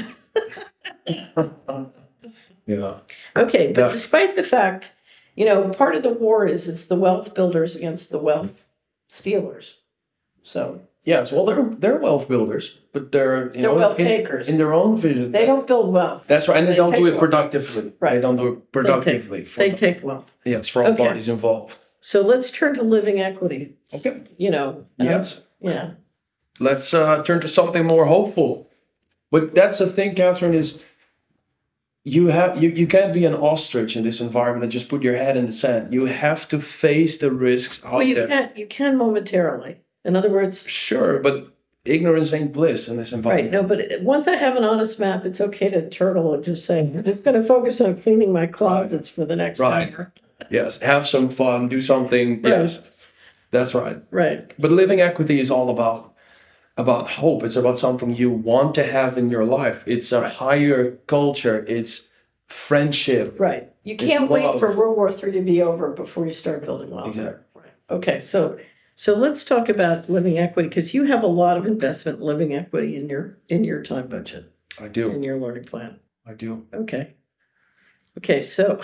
Yeah. Okay, but Yeah. despite the fact, you know, part of the war is it's the wealth builders against the wealth stealers. So Yes. Well, they're they're wealth builders, but they're you they're know wealth in, takers. in their own vision. They don't build wealth. That's right, and they, they don't do take it wealth. productively. Right. They don't do it productively. for They the- take wealth. yes, for all Okay. parties involved. So let's turn to living equity. Okay. You know. uh, Yes. Yeah. Let's uh, turn to something more hopeful. But that's the thing, Catherine, is you have you, you can't be an ostrich in this environment and just put your head in the sand. You have to face the risks out Well, you there. can you can momentarily. In other words, Sure, but ignorance ain't bliss in this right? environment. No, but it- once I have an honest map, it's okay to turtle and just say, I'm just going to focus on cleaning my closets for the next Right. hour. Yes, have some fun, do something. Right. Yes, that's right. Right. But living equity is all about about hope. It's about something you want to have in your life. It's a Right. higher culture. It's friendship. Right. You It's can't wait love. for World War Three to be over before you start building wealth. Exactly. Right. Okay. So so let's talk about living equity because you have a lot of investment in living equity in your in your time budget, I do. in your learning plan. I do. Okay. Okay, so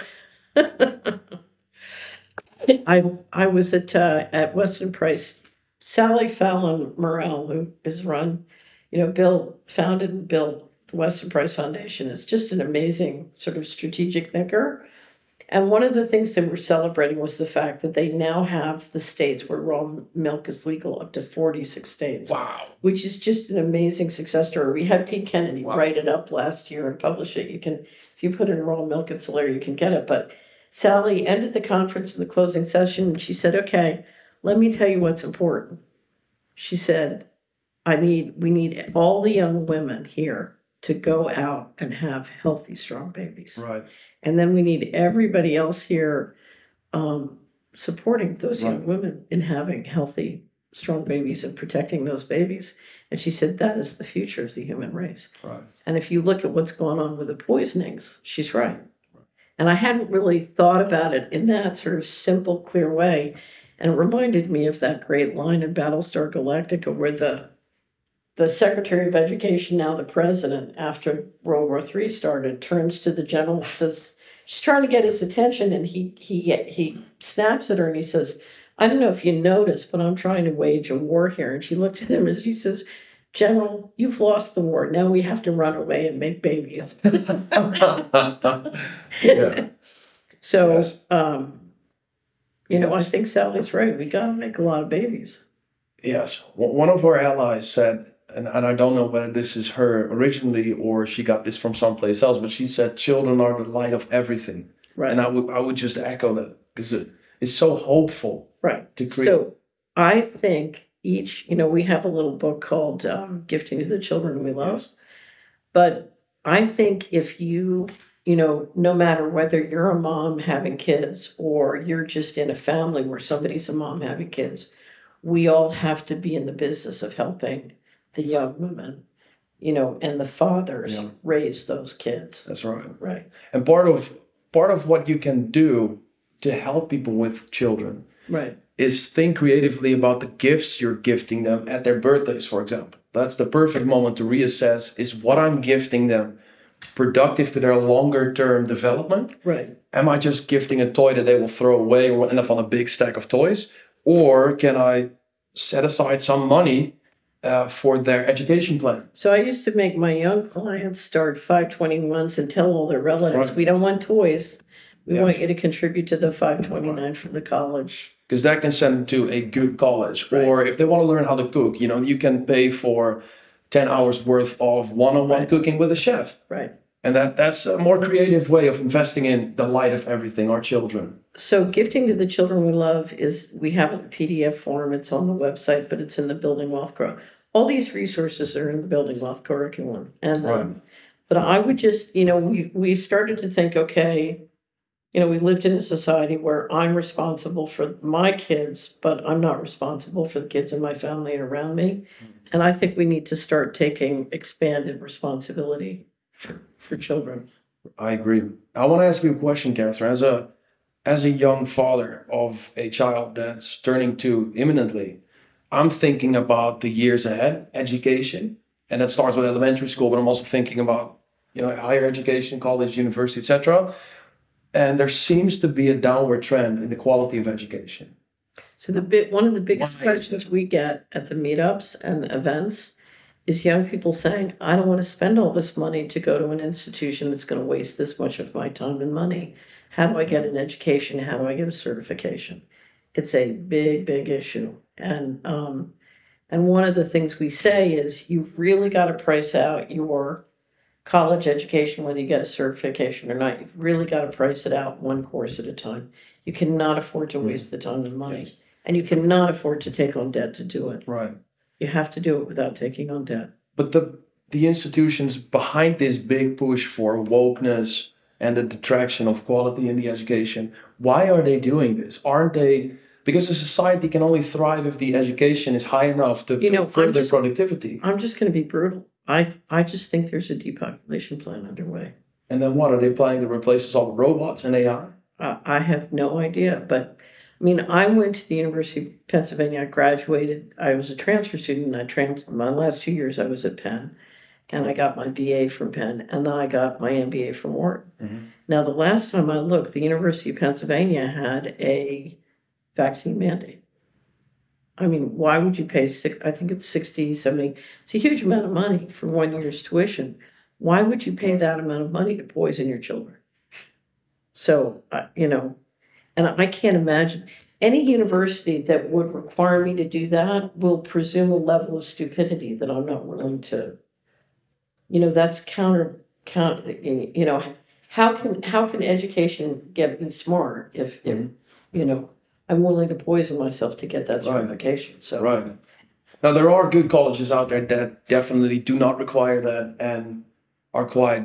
I I was at uh, at Weston Price. Sally Fallon Morrell, who is run, you know, Bill founded and built the Weston Price Foundation. Is just an amazing sort of strategic thinker. And one of the things they were celebrating was the fact that they now have the states where raw milk is legal up to forty-six states. Wow. Which is just an amazing success story. We had Pete Kennedy Wow. write it up last year and publish it. You can, if you put in raw milk and Solera, you can get it. But Sally ended the conference in the closing session and she said, okay, let me tell you what's important. She said, I need, we need all the young women here to go out and have healthy, strong babies. Right. And then we need everybody else here um, supporting those young Right. women in having healthy, strong babies and protecting those babies. And she said that is the future of the human race. Right. And if you look at what's going on with the poisonings, she's right. And I hadn't really thought about it in that sort of simple, clear way. And it reminded me of that great line in Battlestar Galactica where the the Secretary of Education, now the president, after World War Three started, turns to the general and says, she's trying to get his attention, and he he he snaps at her and he says, I don't know if you noticed, but I'm trying to wage a war here. And she looked at him and she says, General, you've lost the war. Now we have to run away and make babies. Yeah. So, Yes. um, you know, I Yes. think Sally's right. We got to make a lot of babies. Yes. One one of our allies said, and, and I don't know whether this is her originally or she got this from someplace else, but she said, children are the light of everything. Right. And I would I would just echo that because it, it's so hopeful Right. to create. So I think each, you know, we have a little book called um, Gifting to the Children We Love. Yes. But I think if you, you know, no matter whether you're a mom having kids or you're just in a family where somebody's a mom having kids, we all have to be in the business of helping the young women, you know, and the fathers Yeah. raise those kids. That's right. Right. And part of part of what you can do to help people with children Right. is think creatively about the gifts you're gifting them at their birthdays, for example. That's the perfect moment to reassess, is what I'm gifting them productive to their longer term development? Right. Am I just gifting a toy that they will throw away or end up on a big stack of toys? Or can I set aside some money uh, for their education plan? So I used to make my young clients start five twenty-ones and tell all their relatives, Right. we don't want toys. We Yes. want you to contribute to the five twenty-nine for the college. Because that can send them to a good college. Right. Or if they want to learn how to cook, you know, you can pay for ten hours worth of one-on-one Right. cooking with a chef. Right. And that that's a more creative way of investing in the light of everything, our children. So Gifting to the Children We Love is, we have it in P D F form. It's on the website, but it's in the Building Wealth Curriculum. All these resources are in the Building Wealth Curriculum. And, um, Right. but I would just, you know, we we started to think, okay, you know, we lived in a society where I'm responsible for my kids, but I'm not responsible for the kids in my family and around me. And I think we need to start taking expanded responsibility for, for children. I agree. I want to ask you a question, Catherine. As a as a young father of a child that's turning two imminently, I'm thinking about the years ahead, education, and that starts with elementary school, but I'm also thinking about, you know, higher education, college, university, et cetera. And there seems to be a downward trend in the quality of education. So the bit, one of the biggest Why is questions that? we get at the meetups and events is young people saying, I don't want to spend all this money to go to an institution that's going to waste this much of my time and money. How do I get an education? How do I get a certification? It's a big, big issue. And um, and one of the things we say is you've really got to price out your college education, whether you get a certification or not. You've really got to price it out one course at a time. You cannot afford to waste the time and money. Yes. And you cannot afford to take on debt to do it. Right. You have to do it without taking on debt. But the the institutions behind this big push for wokeness and the detraction of quality in the education, why are they doing this? Aren't they, because a society can only thrive if the education is high enough to You know, I'm further just- productivity. I'm just going to be brutal. I, I just think there's a depopulation plan underway. And then what, are they planning to replace us all with robots and A I? Uh, I have no idea. But I mean, I went to the University of Pennsylvania. I graduated. I was a transfer student. I trans my last two years I was at Penn. And I got my B A from Penn. And then I got my M B A from Wharton. Mhm. Now, the last time I looked, the University of Pennsylvania had a vaccine mandate. I mean, why would you pay six, I think it's sixty, seventy, it's a huge amount of money for one year's tuition. Why would you pay that amount of money to poison your children? So, uh, you know, and I can't imagine any university that would require me to do that will presume a level of stupidity that I'm not willing to, you know, that's counter, counter, you know, how can, how can education get me smart if, if, Mhm. you know, I'm willing to poison myself to get that Right. certification. So, Right. Now, there are good colleges out there that definitely do not require that and are quite,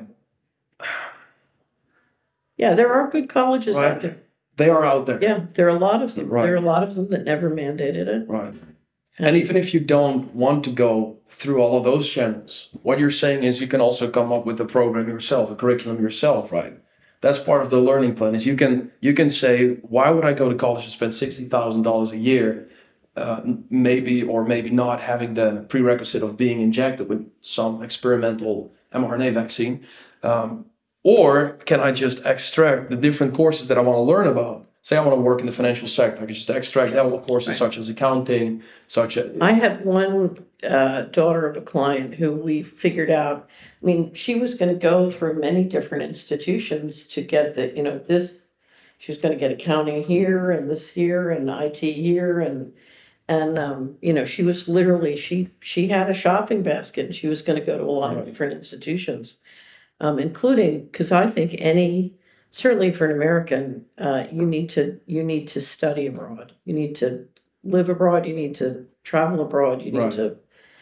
yeah, there are good colleges Right. out there. they are out there. Yeah, there are a lot of them. Right. There are a lot of them that never mandated it. Right. And even if you don't want to go through all of those channels, what you're saying is you can also come up with a program yourself, a curriculum yourself, right? that's part of the learning plan. Is you can you can say, why would I go to college and spend sixty thousand dollars a year, uh, maybe or maybe not having the prerequisite of being injected with some experimental mRNA vaccine, um, or can I just extract the different courses that I want to learn about? Say I want to work in the financial sector, I can just extract all the courses Right. such as accounting, such as I had one uh, daughter of a client who we figured out. I mean, she was going to go through many different institutions to get the, you know, this. She was going to get accounting here and this here and I T here and and um, you know, she was literally she she had a shopping basket and she was going to go to a lot of Right. different institutions, um, including because I think any certainly for an American, uh, you need to you need to study abroad. You need to live abroad. You need to travel abroad. You need Right. to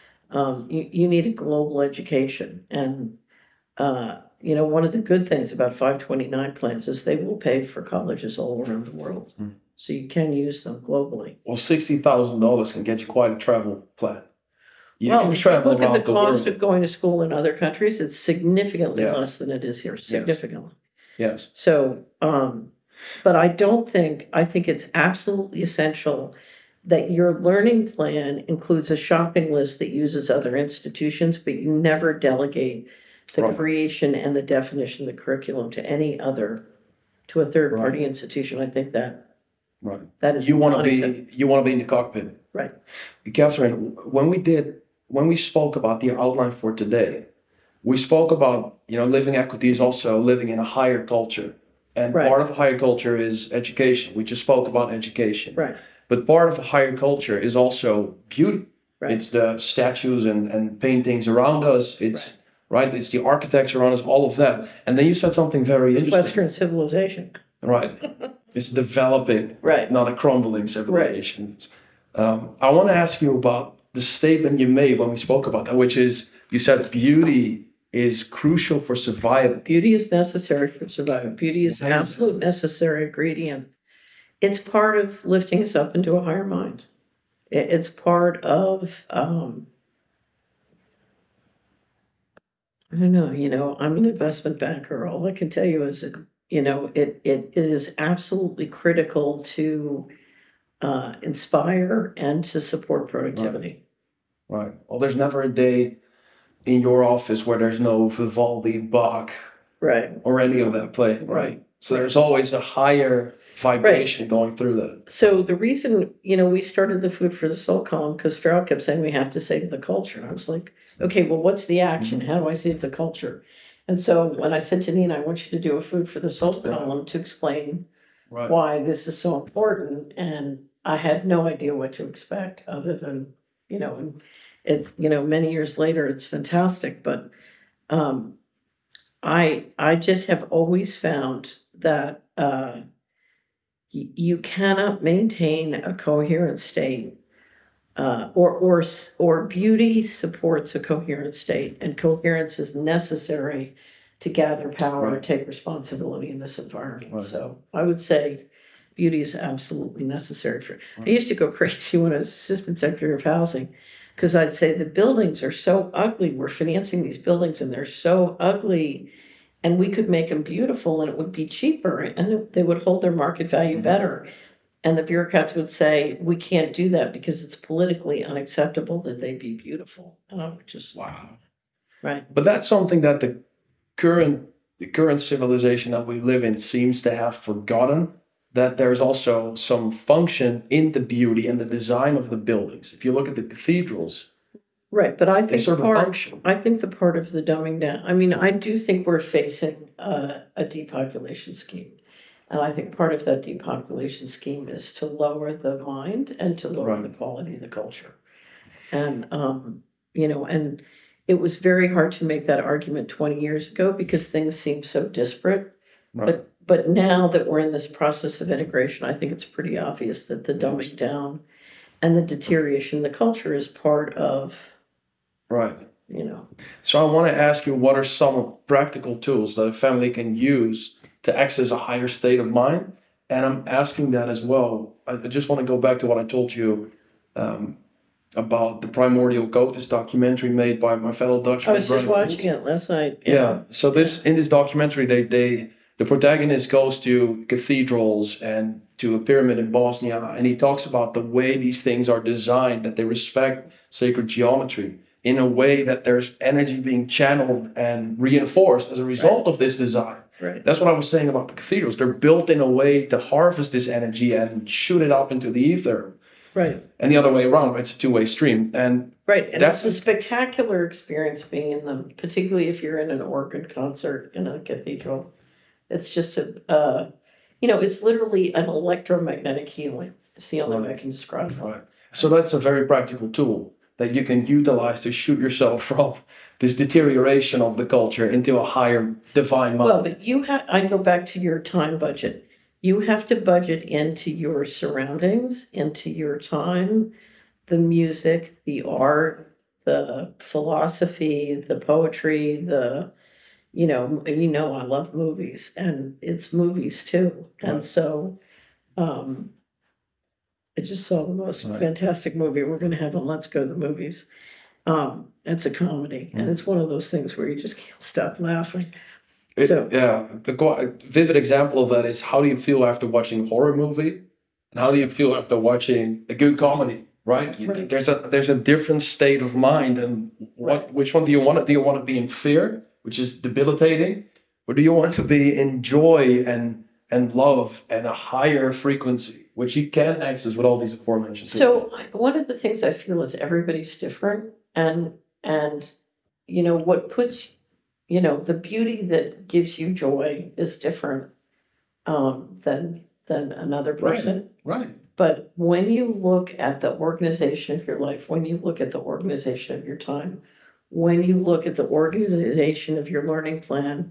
um, you, you need a global education. And uh, you know, one of the good things about five twenty-nine plans is they will pay for colleges all around the world, Mm. so you can use them globally. Well, sixty thousand dollars can get you quite a travel plan. You Well, can if you travel look at the around the cost world. of going to school in other countries, it's significantly Yeah. less than it is here. Significantly. Yes. So, um, but I don't think, I think it's absolutely essential that your learning plan includes a shopping list that uses other institutions, but you never delegate the Right. creation and the definition of the curriculum to any other, to a third party institution. I think that Right. that is You want to non-acceptable. be you want to be in the cockpit. Right. Catherine, when we did when we spoke about the outline for today, we spoke about, you know, living equity is also living in a higher culture. And Right. part of higher culture is education. We just spoke about education. Right. But part of a higher culture is also beauty. Right. It's the statues and, and paintings around us. It's right. It's the architecture around us, all of that. And then you said something very It's interesting. Western civilization. Right. It's developing, Right. not a crumbling civilization. It's, Um, I want to ask you about the statement you made when we spoke about that, which is you said beauty is crucial for survival. Beauty is necessary for survival. Beauty is an Why is absolute necessary ingredient. It's part of lifting us up into a higher mind. It- It's part of, um, I don't know, you know, I'm an investment banker. All I can tell you is that, you know, it, it is absolutely critical to uh, inspire and to support productivity. Right. Well, there's never a day in your office where there's no Vivaldi, Bach, Right. or any of that playing. Right. So there's always a higher vibration going through that. So the reason, you know, we started the Food for the Soul column because Farrell kept saying we have to save the culture. And I was like, okay, well, what's the action? How do I save the culture? And so when I said to Nina, I want you to do a Food for the Soul column to explain Right. why this is so important. And I had no idea what to expect other than, you know, and it's, you know, many years later, it's fantastic. But um, I, I just have always found that uh, y- you cannot maintain a coherent state, uh, or, or, s- or beauty supports a coherent state, and coherence is necessary to gather power and Right. take responsibility in this environment. Right. So I would say beauty is absolutely necessary for. I Right. used to go crazy when I was assistant secretary of housing because I'd say the buildings are so ugly. We're financing these buildings and they're so ugly, and we could make them beautiful and it would be cheaper and they would hold their market value Mhm. better. And the bureaucrats would say, we can't do that because it's politically unacceptable that they be beautiful. And I would just, Wow. right. But that's something that the current the current civilization that we live in seems to have forgotten, that there's also some function in the beauty and the design of the buildings. If you look at the cathedrals, Right. But I they think serve a part, function. I think the part of the dumbing down, I mean, I do think we're facing a, a depopulation scheme. And I think part of that depopulation scheme is to lower the mind and to lower Right. the quality of the culture. And, um, you know, and it was very hard to make that argument twenty years ago because things seemed so disparate. Right. But, but now that we're in this process of integration, I think it's pretty obvious that the dumbing down and the deterioration in the culture is part of, Right. you know, So I want to ask you, what are some practical tools that a family can use to access a higher state of mind? And I'm asking that as well. I I just want to go back to what I told you um, about the Primordial Code, this documentary made by my fellow I Dutchman. was just Brian watching it last night. Yeah. So this in this documentary, they they the protagonist goes to cathedrals and to a pyramid in Bosnia, and he talks about the way these things are designed, that they respect sacred geometry in a way that there's energy being channeled and reinforced as a result Right. of this design. Right. That's what I was saying about the cathedrals. They're built in a way to harvest this energy and shoot it up into the ether. Right. And the other way around, it's a two-way stream. And Right. And That's- it's a spectacular experience being in them, particularly if you're in an organ concert in a cathedral. It's just a, uh, you know, it's literally an electromagnetic healing. It's the only way I can describe it. right. So that's a very practical tool that you can utilize to shoot yourself from this deterioration of the culture into a higher divine mind. Well, but you have, I go back to your time budget. You have to budget into your surroundings, into your time, the music, the art, the philosophy, the poetry, the, you know, you know, I love movies and it's movies too. And Right. so, um, I just saw the most Right. fantastic movie we're going to have on Let's Go to the Movies. Um, it's a comedy and Mm. it's one of those things where you just can't stop laughing. It- so- yeah, the qu- vivid example of that is, how do you feel after watching a horror movie, and how do you feel after watching a good comedy? Right? You- Right. There's a there's a different state of mind, and what Right. which one do you want? Do you want to be in fear, which is debilitating, or do you want to be in joy and and love and a higher frequency, which you can access with all these aforementioned things? So I- one of the things I feel is everybody's different, and and you know what puts, you know, the beauty that gives you joy is different um, than than another Right. person. Right. But when you look at the organization of your life, when you look at the organization of your time, when you look at the organization of your learning plan,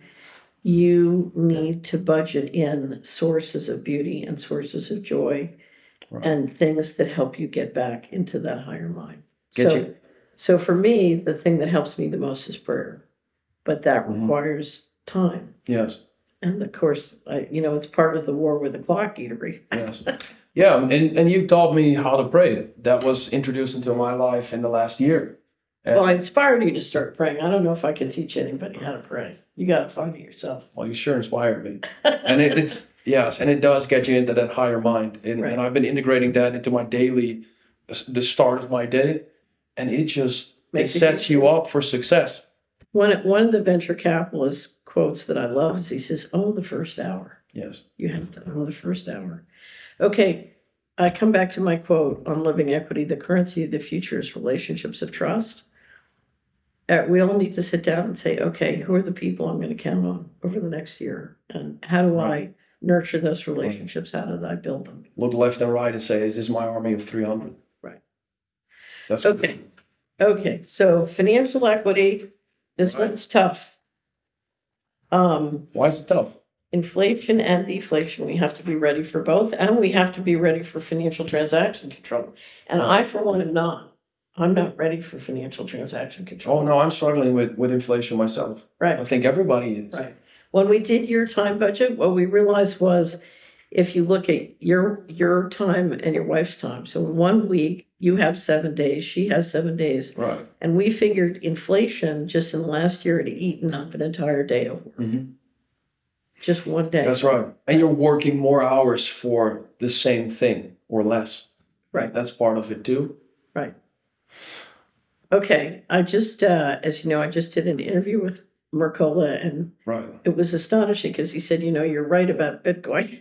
you need to budget in sources of beauty and sources of joy Right. and things that help you get back into that higher mind. Get so, you. so for me, the thing that helps me the most is prayer, but that Mhm. requires time. Yes. And of course, I, you know, it's part of the war with the clock eatery. Yes. Yeah, and, and you taught me how to pray. That was introduced into my life in the last year. And, Well, I inspired you to start praying. I don't know if I can teach anybody how to pray. You got to find it yourself. well, you sure inspired me. And it, it's, yes, and it does get you into that higher mind. And, Right. and I've been integrating that into my daily, the start of my day. And it just, Makes it it sets good. you up for success. One, one of the venture capitalist quotes that I love is he says, own the first hour. Yes. You have to own the first hour. Okay, I come back to my quote on living equity. The currency of the future is relationships of trust. Uh, we all need to sit down and say, okay, who are the people I'm going to count on over the next year? And how do I Right. nurture those relationships? How do I build them? Look left and right and say, is this my army of three hundred? Right. That's Okay. Okay, so financial equity, this Right. one's tough. Um, Why is it tough? inflation and deflation, we have to be ready for both, and we have to be ready for financial transaction control. And I, for one, am not. I'm not ready for financial transaction control. Oh, no, I'm struggling with, with inflation myself. I Right, think everybody is. right. When we did your time budget, what we realized was if you look at your your time and your wife's time, so in one week you have seven days, she has seven days, Right. and we figured inflation just in the last year had eaten up an entire day of work, Mhm. just one day. That's right. And you're working more hours for the same thing or less. Right. That's part of it too. Right. Okay, I just, uh, as you know, I just did an interview with Mercola, and Right. it was astonishing because he said, you know, you're right about Bitcoin.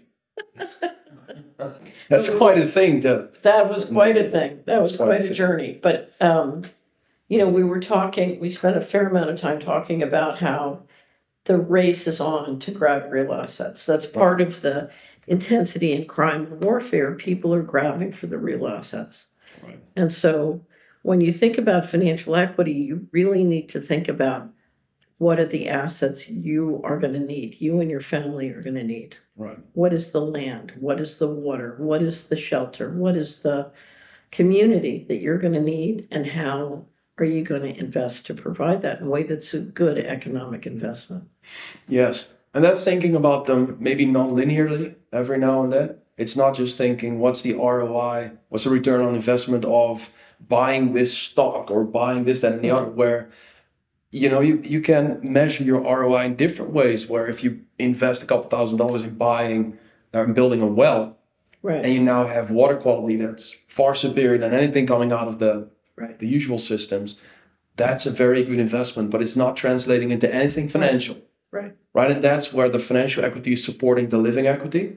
That's quite a thing to. That was quite a thing. That was That's quite quite a a thing. journey. But, um, you know, we were talking, we spent a fair amount of time talking about how the race is on to grab real assets. That's part of the intensity in crime and warfare. People are grabbing for the real assets. Right. And so when you think about financial equity, you really need to think about what are the assets you are going to need, you and your family are going to need. Right. What is the land? What is the water? What is the shelter? What is the community that you're going to need? And how are you going to invest to provide that in a way that's a good economic investment? Yes. And that's thinking about them maybe non-linearly every now and then. It's not just thinking, what's the R O I? What's the return on investment of buying this stock or buying this, that, and the other, where you know, you, you can measure your R O I in different ways. Where if you invest a couple thousand dollars in buying or building a well, Right. and you now have water quality that's far superior than anything coming out of the Right. the usual systems, that's a very good investment, but it's not translating into anything financial. Right. Right. And that's where the financial equity is supporting the living equity.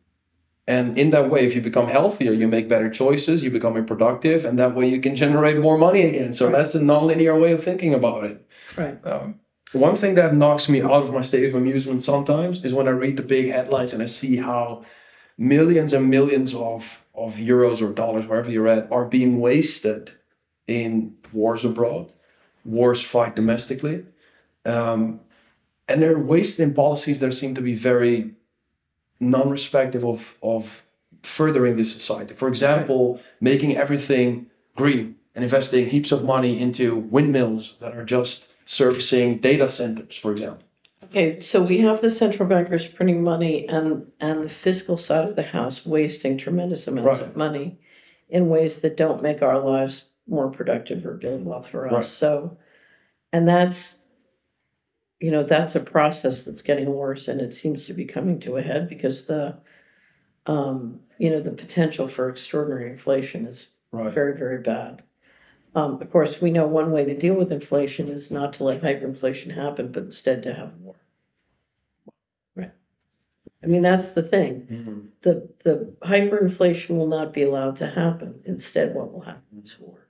And in that way, if you become healthier, you make better choices, you become more productive, and that way you can generate more money again. So Right. that's a non-linear way of thinking about it. Right. Um, one thing that knocks me out of my state of amusement sometimes is when I read the big headlines and I see how millions and millions of, of euros or dollars, wherever you're at, are being wasted in wars abroad, wars fight domestically. Um, and they're wasted in policies that seem to be very non-respective of, of furthering this society. For example, making everything green and investing heaps of money into windmills that are just servicing data centers, for example. Okay, so we have the central bankers printing money and, and the fiscal side of the house wasting tremendous amounts Right. of money in ways that don't make our lives more productive or build wealth for us. Right. So, and that's, you know, that's a process that's getting worse, and it seems to be coming to a head because the, um, you know, the potential for extraordinary inflation is Right. very, very bad. Um, of course, we know one way to deal with inflation is not to let hyperinflation happen, but instead to have war. Right. I mean, that's the thing. Mm-hmm. The the hyperinflation will not be allowed to happen. Instead, what will happen is war.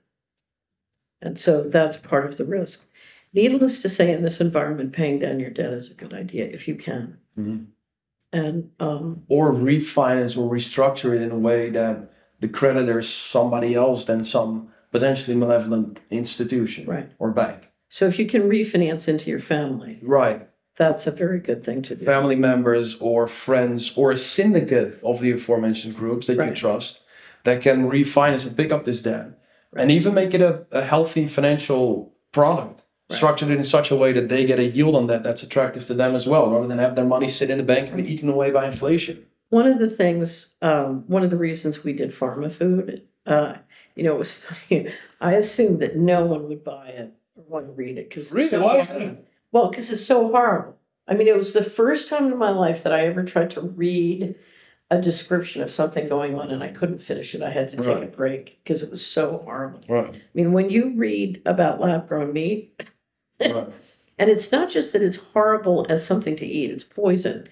And so that's part of the risk. Needless to say, in this environment, paying down your debt is a good idea if you can. Mm-hmm. And um, Or refinance or restructure it in a way that the creditor is somebody else than some potentially malevolent institution Right. or bank. So if you can refinance into your family, Right. that's a very good thing to do. Family members or friends or a syndicate of the aforementioned groups that Right. you trust that can refinance and pick up this debt. Right. And even make it a, a healthy financial product. Right. Structured it in such a way that they get a yield on that that's attractive to them as well, rather than have their money sit in the bank and be eaten away by inflation. One of the things, um, one of the reasons we did pharma food, uh, you know, it was funny. I assumed that no one would buy it or want to read it because Really? Why is that? Well, because it's so horrible. I mean, it was the first time in my life that I ever tried to read a description of something going on and I couldn't finish it. I had to take Right. a break because it was so horrible. Right. I mean, when you read about lab-grown meat, Right. and it's not just that it's horrible as something to eat, it's poison.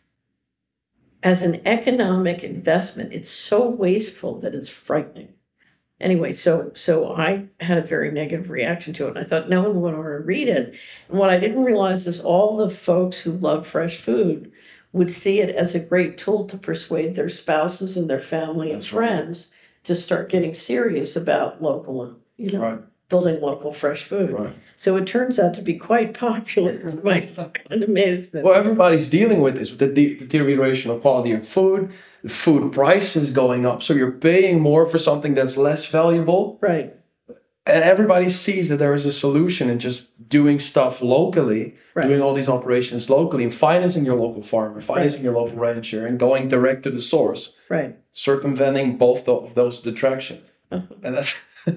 As an economic investment, it's so wasteful that it's frightening. Anyway, so so I had a very negative reaction to it. And I thought no one would want to read it. And what I didn't realize is all the folks who love fresh food would see it as a great tool to persuade their spouses and their family and That's right. friends to start getting serious about local, you know, Right. building local fresh food. Right. So it turns out to be quite popular, to my amazement. Well, everybody's dealing with this, with the de- deterioration of quality of food, the food prices going up. So you're paying more for something that's less valuable. Right, And everybody sees that there is a solution in just doing stuff locally, Right. doing all these operations locally, and financing your local farmer, financing your local rancher, and going direct to the source, right. circumventing both of those detractions. Uh-huh. And that's,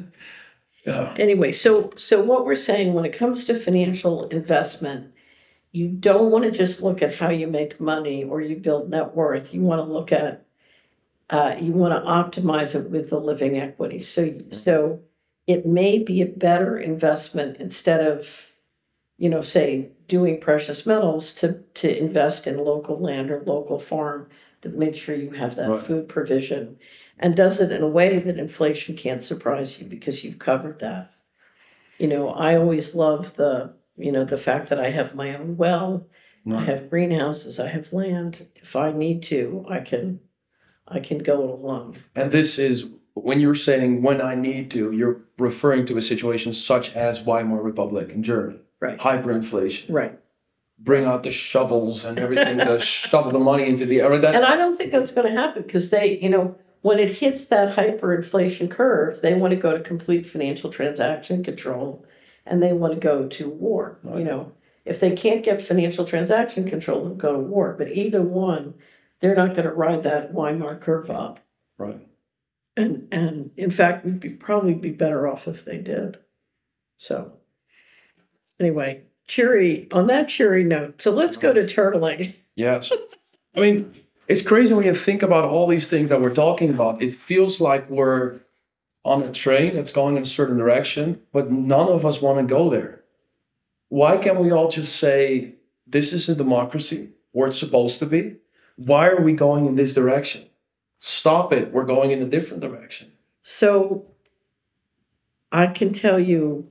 yeah. Anyway, so so what we're saying when it comes to financial investment, you don't want to just look at how you make money or you build net worth. You want to look at, uh, you want to optimize it with the living equity. So so it may be a better investment instead of, you know, say doing precious metals to to invest in local land or local farm that makes sure you have that Right. food provision and does it in a way that inflation can't surprise you because you've covered that. You know, I always love the, you know, the fact that I have my own well, I Right. have greenhouses, I have land. If I need to, I can I can go it alone. And this is, when you're saying when I need to, you're referring to a situation such as Weimar Republic in Germany. Right. Hyperinflation. Right. Bring out the shovels and everything to shovel the money into the. I mean, that's, And I don't think that's going to happen because they, you know, when it hits that hyperinflation curve, they want to go to complete financial transaction control and they want to go to war. Right. You know, if they can't get financial transaction control, they'll go to war. But either one, they're not going to ride that Weimar curve up. right. And and in fact, we'd be, probably be better off if they did. So Anyway, cheery, on that cheery note, so let's go to turtling. Yes. I mean, it's crazy when you think about all these things that we're talking about. It feels like we're on a train that's going in a certain direction, but none of us want to go there. Why can't we all just say, this is a democracy, where it's supposed to be? Why are we going in this direction? Stop it. We're going in a different direction. So I can tell you,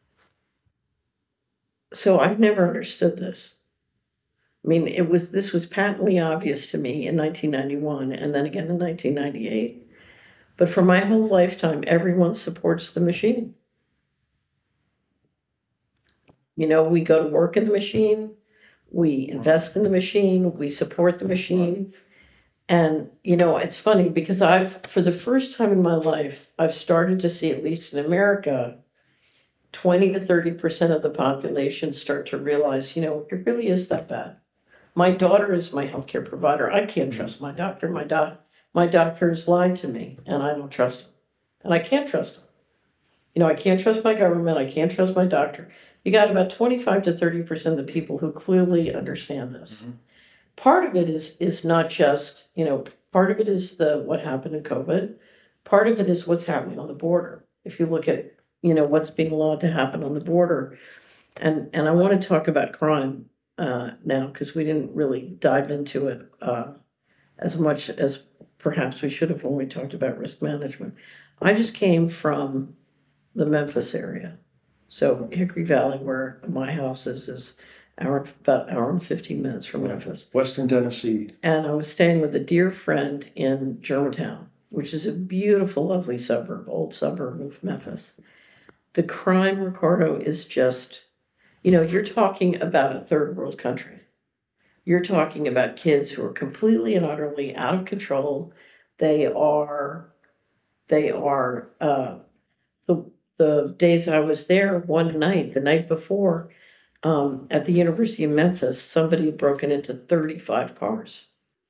so I've never understood this. I mean, it was this was patently obvious to me in nineteen ninety-one and then again in nineteen ninety-eight. But for my whole lifetime, everyone supports the machine. You know, we go to work in the machine, we invest in the machine, we support the machine. And, you know, it's funny because I've, for the first time in my life, I've started to see, at least in America, twenty to thirty percent of the population start to realize, you know, it really is that bad. My daughter is my healthcare provider. I can't trust my doctor. My doc, my doctor has lied to me, and I don't trust him. And I can't trust him. You know, I can't trust my government. I can't trust my doctor. You got about twenty-five to thirty percent of the people who clearly understand this. Mm-hmm. Part of it is is not just, you know, part of it is the what happened in COVID. Part of it is what's happening on the border. If you look at, you know, what's being allowed to happen on the border. And and I want to talk about crime uh, now, because we didn't really dive into it uh, as much as perhaps we should have when we talked about risk management. I just came from the Memphis area. So Hickory Valley, where my house is, is hour, about an hour and fifteen minutes from Memphis. Western Tennessee. And I was staying with a dear friend in Germantown, which is a beautiful, lovely suburb, old suburb of Memphis. The crime, Ricardo, is just, you know, you're talking about a third world country. You're talking about kids who are completely and utterly out of control. They are, they are, uh, the the days I was there, one night, the night before, um, at the University of Memphis, somebody had broken into thirty-five cars.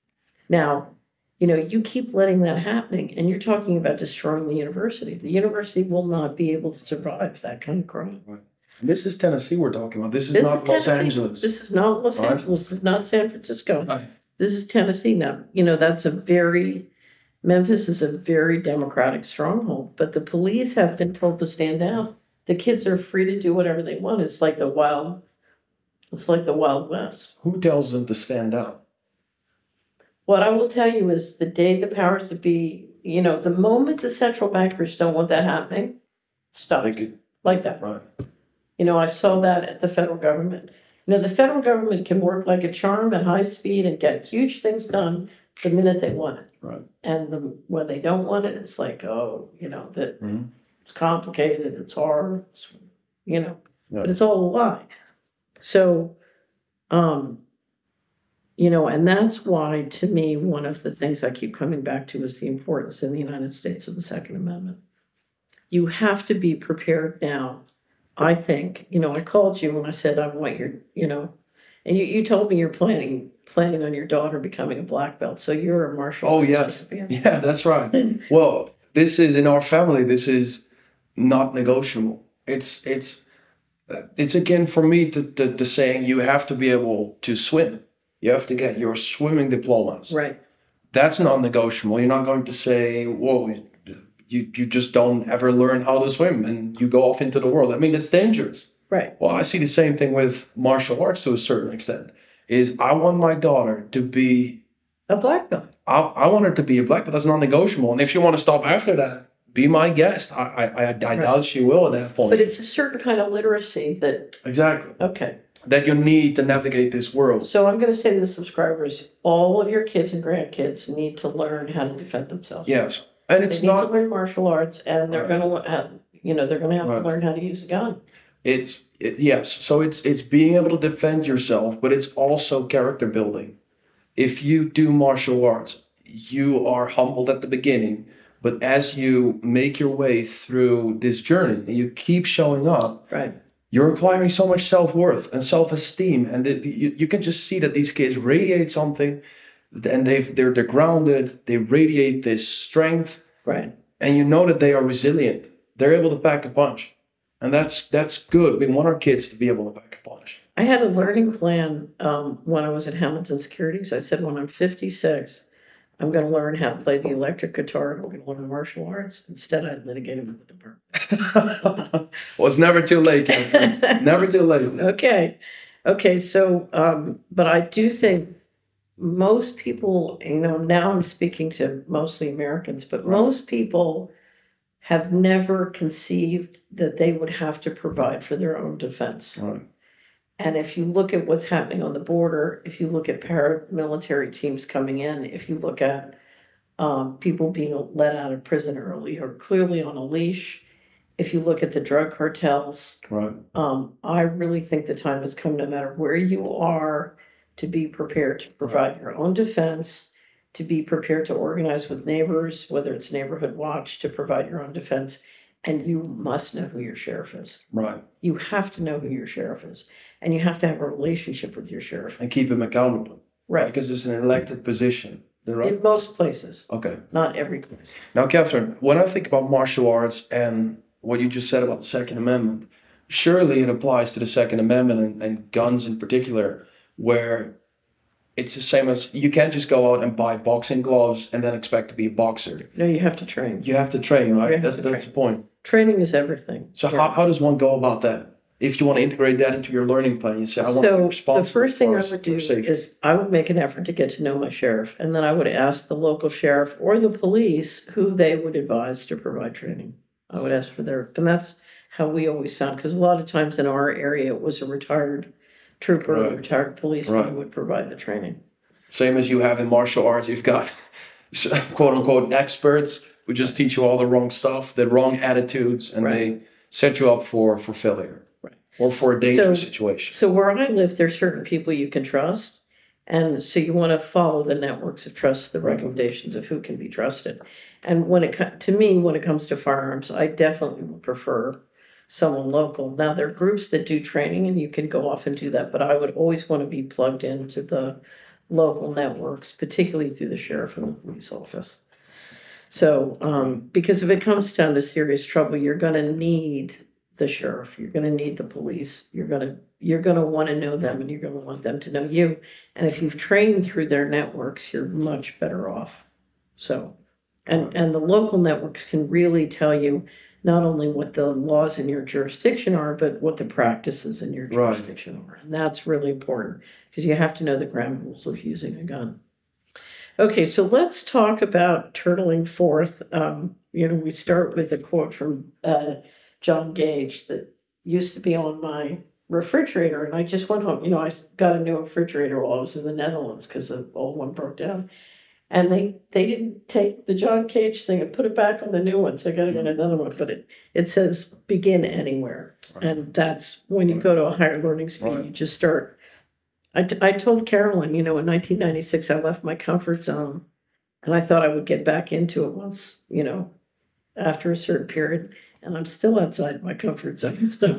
Now, you know, you keep letting that happening, and you're talking about destroying the university. The university will not be able to survive that kind of crime. Right. This is Tennessee we're talking about. This is This not is Los Tennessee. Angeles. This is not Los Right. Angeles. This is not San Francisco. Right. This is Tennessee now. You know, that's a very, Memphis is a very democratic stronghold, but the police have been told to stand down. The kids are free to do whatever they want. It's like the wild, it's like the Wild West. Who tells them to stand down? What I will tell you is the day the powers that be, you know, the moment the central bankers don't want that happening, stop. Like, Like that. right. You know, I saw that at the federal government. You know, the federal government can work like a charm at high speed and get huge things done the minute they want it. Right. And the, when they don't want it, it's like, oh, you know, that Mhm. it's complicated, it's hard, it's, you know, Yeah. but it's all a lie. So, um, you know, and that's why, to me, one of the things I keep coming back to is the importance in the United States of the Second Amendment. You have to be prepared now. I think, you know, I called you when I said I want your, you know, and you, you told me you're planning planning on your daughter becoming a black belt. So you're a martial Oh arts yes, champion. yeah, that's right. Well, this is in our family. This is not negotiable. It's it's uh, it's again for me the, the the saying you have to be able to swim. You have to get your swimming diplomas. Right. That's non-negotiable. You're not going to say, "Whoa, you you just don't ever learn how to swim and you go off into the world." I mean, that's dangerous. Right. Well, I see the same thing with martial arts to a certain extent. Is I want my daughter to be A black belt. I, I want her to be a black belt. That's non-negotiable. And if you want to stop after that, be my guest. I I, I, I Right. doubt she will at that point. But it's a certain kind of literacy that, Exactly. okay. That you need to navigate this world. So I'm going to say to the subscribers, all of your kids and grandkids need to learn how to defend themselves. Yes. And They it's need not to learn martial arts, and they're Right. going to have, you know, they're going to have Right. to learn how to use a gun. it's it, yes. So it's it's being able to defend yourself, but it's also character building. If you do martial arts, you are humbled at the beginning, but as you make your way through this journey and you keep showing up, Right. you're acquiring so much self-worth and self-esteem, and the, the, you, you can just see that these kids radiate something, and they've they're, they're grounded. They radiate this strength, Right. and you know that they are resilient. They're able to pack a punch, And that's that's good. We want our kids to be able to back a punch. I had a learning plan um, when I was at Hamilton Securities. I said, when I'm fifty-six, I'm going to learn how to play the electric guitar and I'm going to learn martial arts. Instead, I litigated with the department. Well, it's never too late, Catherine. Never too late. Okay. Okay. So, um, but I do think most people, you know, now I'm speaking to mostly Americans, but Right. most people have never conceived that they would have to provide for their own defense. Right. And if you look at what's happening on the border, if you look at paramilitary teams coming in, if you look at um, people being let out of prison early or clearly on a leash, if you look at the drug cartels, Right. um, I really think the time has come, no matter where you are, to be prepared to provide your own defense, to be prepared to organize with neighbors, whether it's Neighborhood Watch, to provide your own defense. And you must know who your sheriff is. Right. You have to know who your sheriff is. And you have to have a relationship with your sheriff. And keep him accountable. Right. Because it's an elected position. Right? In most places. Okay. Not every place. Now, Catherine, when I think about martial arts and what you just said about the Second Amendment, surely it applies to the Second Amendment and, and guns in particular, where it's the same as you can't just go out and buy boxing gloves and then expect to be a boxer. No, you have to train. You have to train, right? You have That's, to that's train. the point. Training is everything. So Yeah. how, how does one go about that? If you want to integrate that into your learning plan, you say, I want to be So responsible the first thing for, I would do for safety. is I would make an effort to get to know my sheriff. And then I would ask the local sheriff or the police who they would advise to provide training. I would ask for their, and that's how we always found, because a lot of times in our area, it was a retired trooper or Right. a retired policeman Right. who would provide the training. Same as you have in martial arts, you've got quote unquote experts who just teach you all the wrong stuff, the wrong attitudes, and Right. they set you up for, for failure. Right. Or for a dangerous So- situation. So where I live, there's certain people you can trust. And so you want to follow the networks of trust, the recommendations of who can be trusted. And when it co- to me, when it comes to firearms, I definitely would prefer someone local. Now there are groups that do training and you can go off and do that, but I would always want to be plugged into the local networks, particularly through the sheriff and the police office. So, um, because if it comes down to serious trouble, you're going to need the sheriff, you're going to need the police, you're going to you're going to want to know them and you're going to want them to know you. And if you've trained through their networks, you're much better off. So, and and the local networks can really tell you not only what the laws in your jurisdiction are, but what the practices in your Right. jurisdiction are. And that's really important because you have to know the ground rules of using a gun. Okay, so let's talk about turtling forth. Um, you know, we start with a quote from uh, John Gage that used to be on my refrigerator, and I just went home. You know, I got a new refrigerator while I was in the Netherlands because the old one broke down, and they they didn't take the John Gage thing and put it back on the new one. So I got to get another one, but it it says begin anywhere, Right. and that's when you go to a higher learning speed. Right. You just start. I, t- I told Carolyn, you know, in nineteen ninety-six, I left my comfort zone and I thought I would get back into it once, you know, after a certain period. And I'm still outside my comfort zone. So,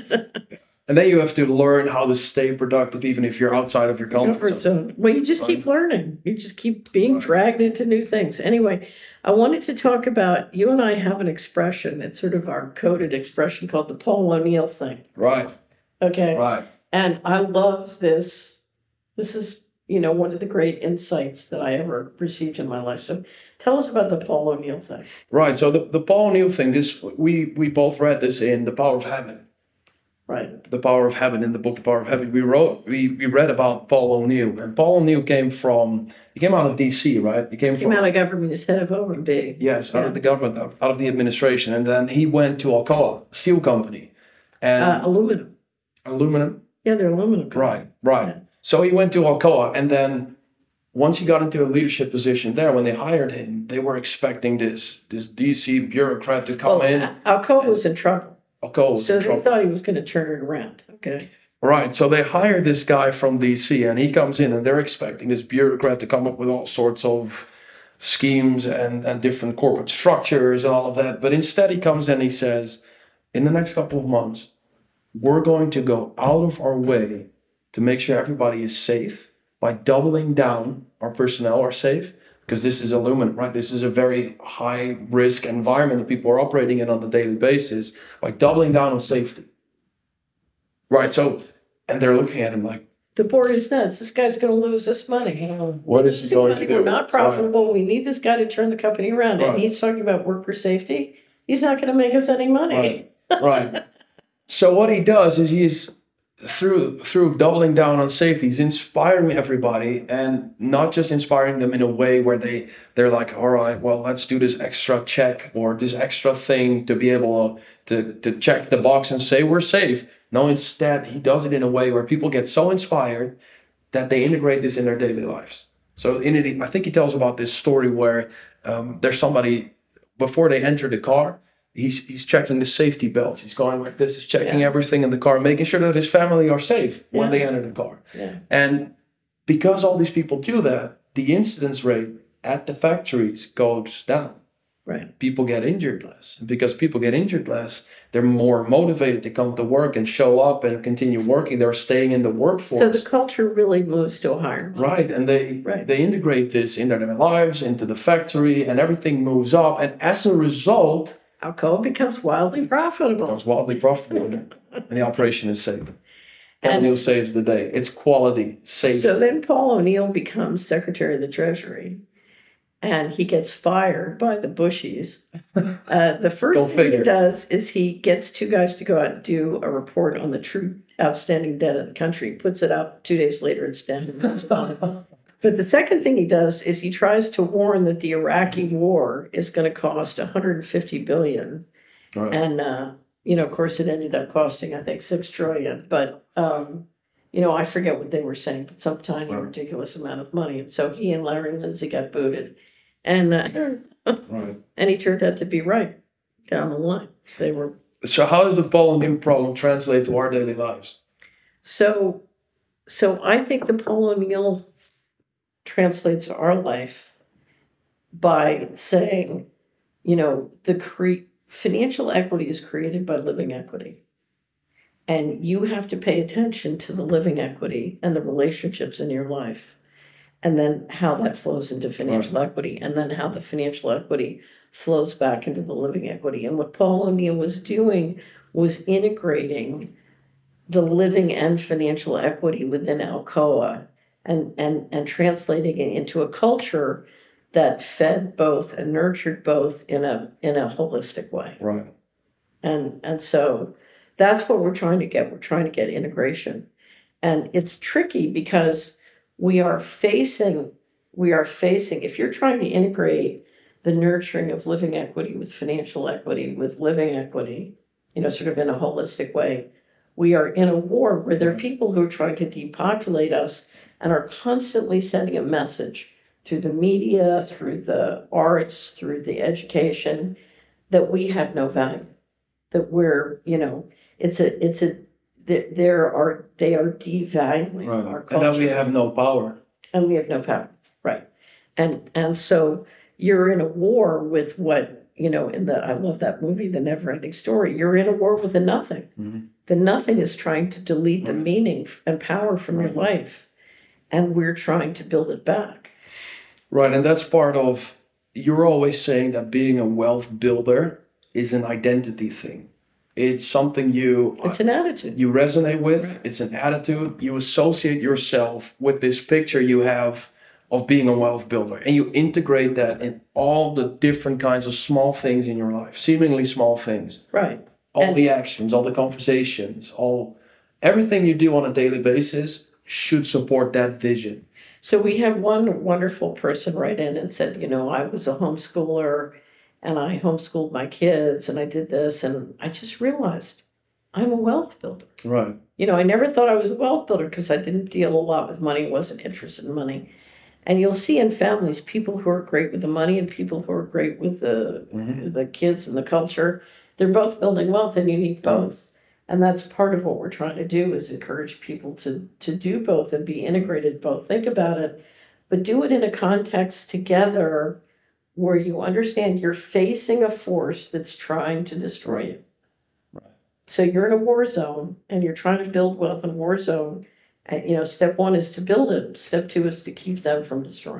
And then you have to learn how to stay productive even if you're outside of your comfort, comfort zone. zone. Well, you just keep learning. You just keep being Right. dragged into new things. Anyway, I wanted to talk about, you and I have an expression. It's sort of our coded expression called the Paul O'Neill thing. Right, Okay. right. And I love this. This is, you know, one of the great insights that I ever received in my life. So tell us about the Paul O'Neill thing. Right. So the, the Paul O'Neill thing, this we we both read this in The Power of Habit. Right. The Power of Habit, in the book The Power of Habit. We wrote we, we read about Paul O'Neill. And Paul O'Neill came from he came out of D C, right? He came Came from out of government as head of O M B. Yes, out Yeah. of the government, out out of the administration. And then he went to Alcoa Steel Company and Uh, aluminum. aluminum. Yeah, they're aluminum. company. Right, right. Yeah. So he went to Alcoa, and then once he got into a leadership position there, when they hired him, they were expecting this this D C bureaucrat to come Well, in. Al- Alcoa was in trouble. Alcoa was So in they trouble. thought he was going to turn it around. Okay. Right, so they hired this guy from D C, and he comes in, and they're expecting this bureaucrat to come up with all sorts of schemes and, and different corporate structures and all of that. But instead, he comes in and he says, in the next couple of months, we're going to go out of our way to make sure everybody is safe by doubling down. Our personnel are safe because this is aluminum, right? This is a very high risk environment that people are operating in on a daily basis. By doubling down on safety, right? So, and they're looking at him like, The board is nuts. This guy's going to lose this money. You know, what is he losing going money, to do? We're not profitable. We need this guy to turn the company around. And Right. he's talking about worker safety. He's not going to make us any money. Right. Right. So what he does is he's through through doubling down on safety, he's inspiring everybody, and not just inspiring them in a way where they they're like, all right, well, let's do this extra check or this extra thing to be able to to check the box and say we're safe. No, instead he does it in a way where people get so inspired that they integrate this in their daily lives. So in it, I think he tells about this story where um, there's somebody before they enter the car. He's he's checking the safety belts. He's going like this. He's checking Yeah. everything in the car, making sure that his family are safe when Yeah. they enter the car. Yeah. And because all these people do that, the incidence rate at the factories goes down. Right. People get injured less. And because people get injured less, they're more motivated to come to work and show up and continue working. They're staying in the So workforce. the culture really moves to a higher level. Right, and they Right. they integrate this into their lives, into the factory, and everything moves up. And as a result, Alcoa becomes wildly profitable. becomes wildly profitable, and the operation is safe. Paul And- O'Neill saves the day. It's quality, safe. So then Paul O'Neill becomes Secretary of the Treasury, and he gets fired by the Bushies. Uh, the first Go thing he figure. does is he gets two guys to go out and do a report on the true outstanding debt of the country, puts it out two days later, it's down. But the second thing he does is he tries to warn that the Iraqi war is going to cost one hundred fifty billion. Right. And, uh, you know, of course, it ended up costing, I think, six trillion. But, um, you know, I forget what they were saying, but some tiny, Right. ridiculous amount of money. And so he and Larry Lindsay got booted. And, uh, Right. and he turned out to be right down the line. They were So how does the Paul O'Neill problem translate to our daily lives? so. So I think the Paul O'Neill translates to our life by saying, you know, the cre- financial equity is created by living equity. And you have to pay attention to the living equity and the relationships in your life, and then how that flows into financial equity, and then how the financial equity flows back into the living equity. And what Paul O'Neill was doing was integrating the living and financial equity within Alcoa and, and, and translating it into a culture that fed both and nurtured both in a in a holistic way. Right. And and so that's what we're trying to get. We're trying to get integration. And it's tricky because we are facing, we are facing, if you're trying to integrate the nurturing of living equity with financial equity, with living equity, you know, sort of in a holistic way, we are in a war where there are people who are trying to depopulate us and are constantly sending a message through the media, through the arts, through the education, that we have no value, that we're, you know, it's a, it's a, that there are, they are devaluing Right. our And culture. that we have no power. And we have no power, right? And and so you're in a war with what, you know, in the, I love that movie, The Never Ending Story. You're in a war with the nothing. Mhm. The nothing is trying to delete the Right. meaning and power from your Right. life, and we're trying to build it back. Right, and that's part of, you're always saying that being a wealth builder is an identity thing. It's something you It's an attitude. you resonate with. Right. It's an attitude. You associate yourself with this picture you have of being a wealth builder, and you integrate that in all the different kinds of small things in your life, seemingly small things, Right. all And- the actions, all the conversations, all everything you do on a daily basis should support that vision. So we had one wonderful person write in and said, you know, I was a homeschooler and I homeschooled my kids and I did this, and I just realized I'm a wealth builder. Right. You know, I never thought I was a wealth builder because I didn't deal a lot with money, wasn't interested in money. And you'll see in families people who are great with the money and people who are great with the Mhm. the kids and the culture. They're both building wealth, and you need both. And that's part of what we're trying to do, is encourage people to to do both and be integrated both. Think about it, but do it in a context together where you understand you're facing a force that's trying to destroy you. Right. So you're in a war zone and you're trying to build wealth in a war zone. And, you know, step one is to build it. Step two is to keep them from destroying it.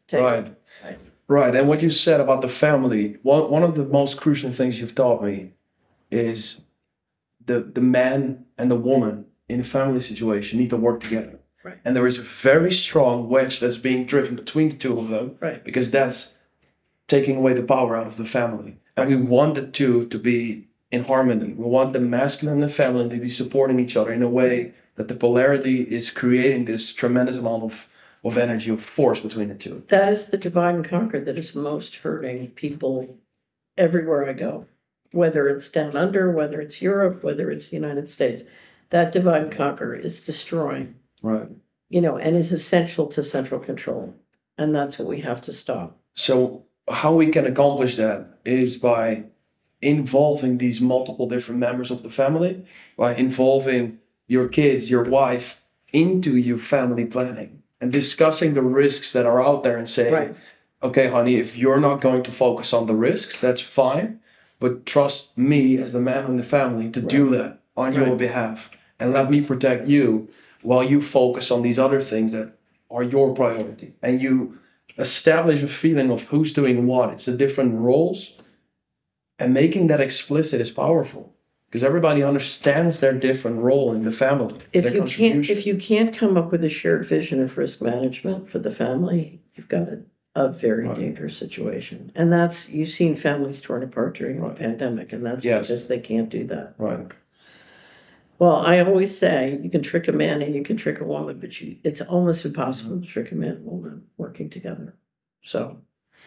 take Right. it. Right. Right. And what you said about the family, one, one of the most crucial things you've taught me is the, the man and the woman in a family situation need to work together. Right. And there is a very strong wedge that's being driven between the two of them. Right. Because that's taking away the power out of the family. And we want the two to be in harmony. We want the masculine and the feminine to be supporting each other in a way that the polarity is creating this tremendous amount of, of energy, of force between the two. That is the divide and conquer that is most hurting people everywhere I go, whether it's down under, whether it's Europe, whether it's the United States. That divide and conquer is destroying, Right. you know, and is essential to central control. And that's what we have to stop. So how we can accomplish that is by involving these multiple different members of the family, by involving your kids, your wife into your family planning and discussing the risks that are out there and saying, Right. okay, honey, if you're not going to focus on the risks, that's fine. But trust me as the man in the family to do that on your Right. behalf. And let me protect you while you focus on these other things that are your priority. And you establish a feeling of who's doing what. It's the different roles. And making that explicit is powerful. Because everybody understands their different role in the family. If their you can't, contribution. if you can't come up with a shared vision of risk management for the family, you've got a, a very Right. dangerous situation. And that's, you've seen families torn apart during Right. the pandemic, and that's Yes. because they can't do that. Right. Well, I always say you can trick a man and you can trick a woman, but you, it's almost impossible to trick a man and woman working together. So,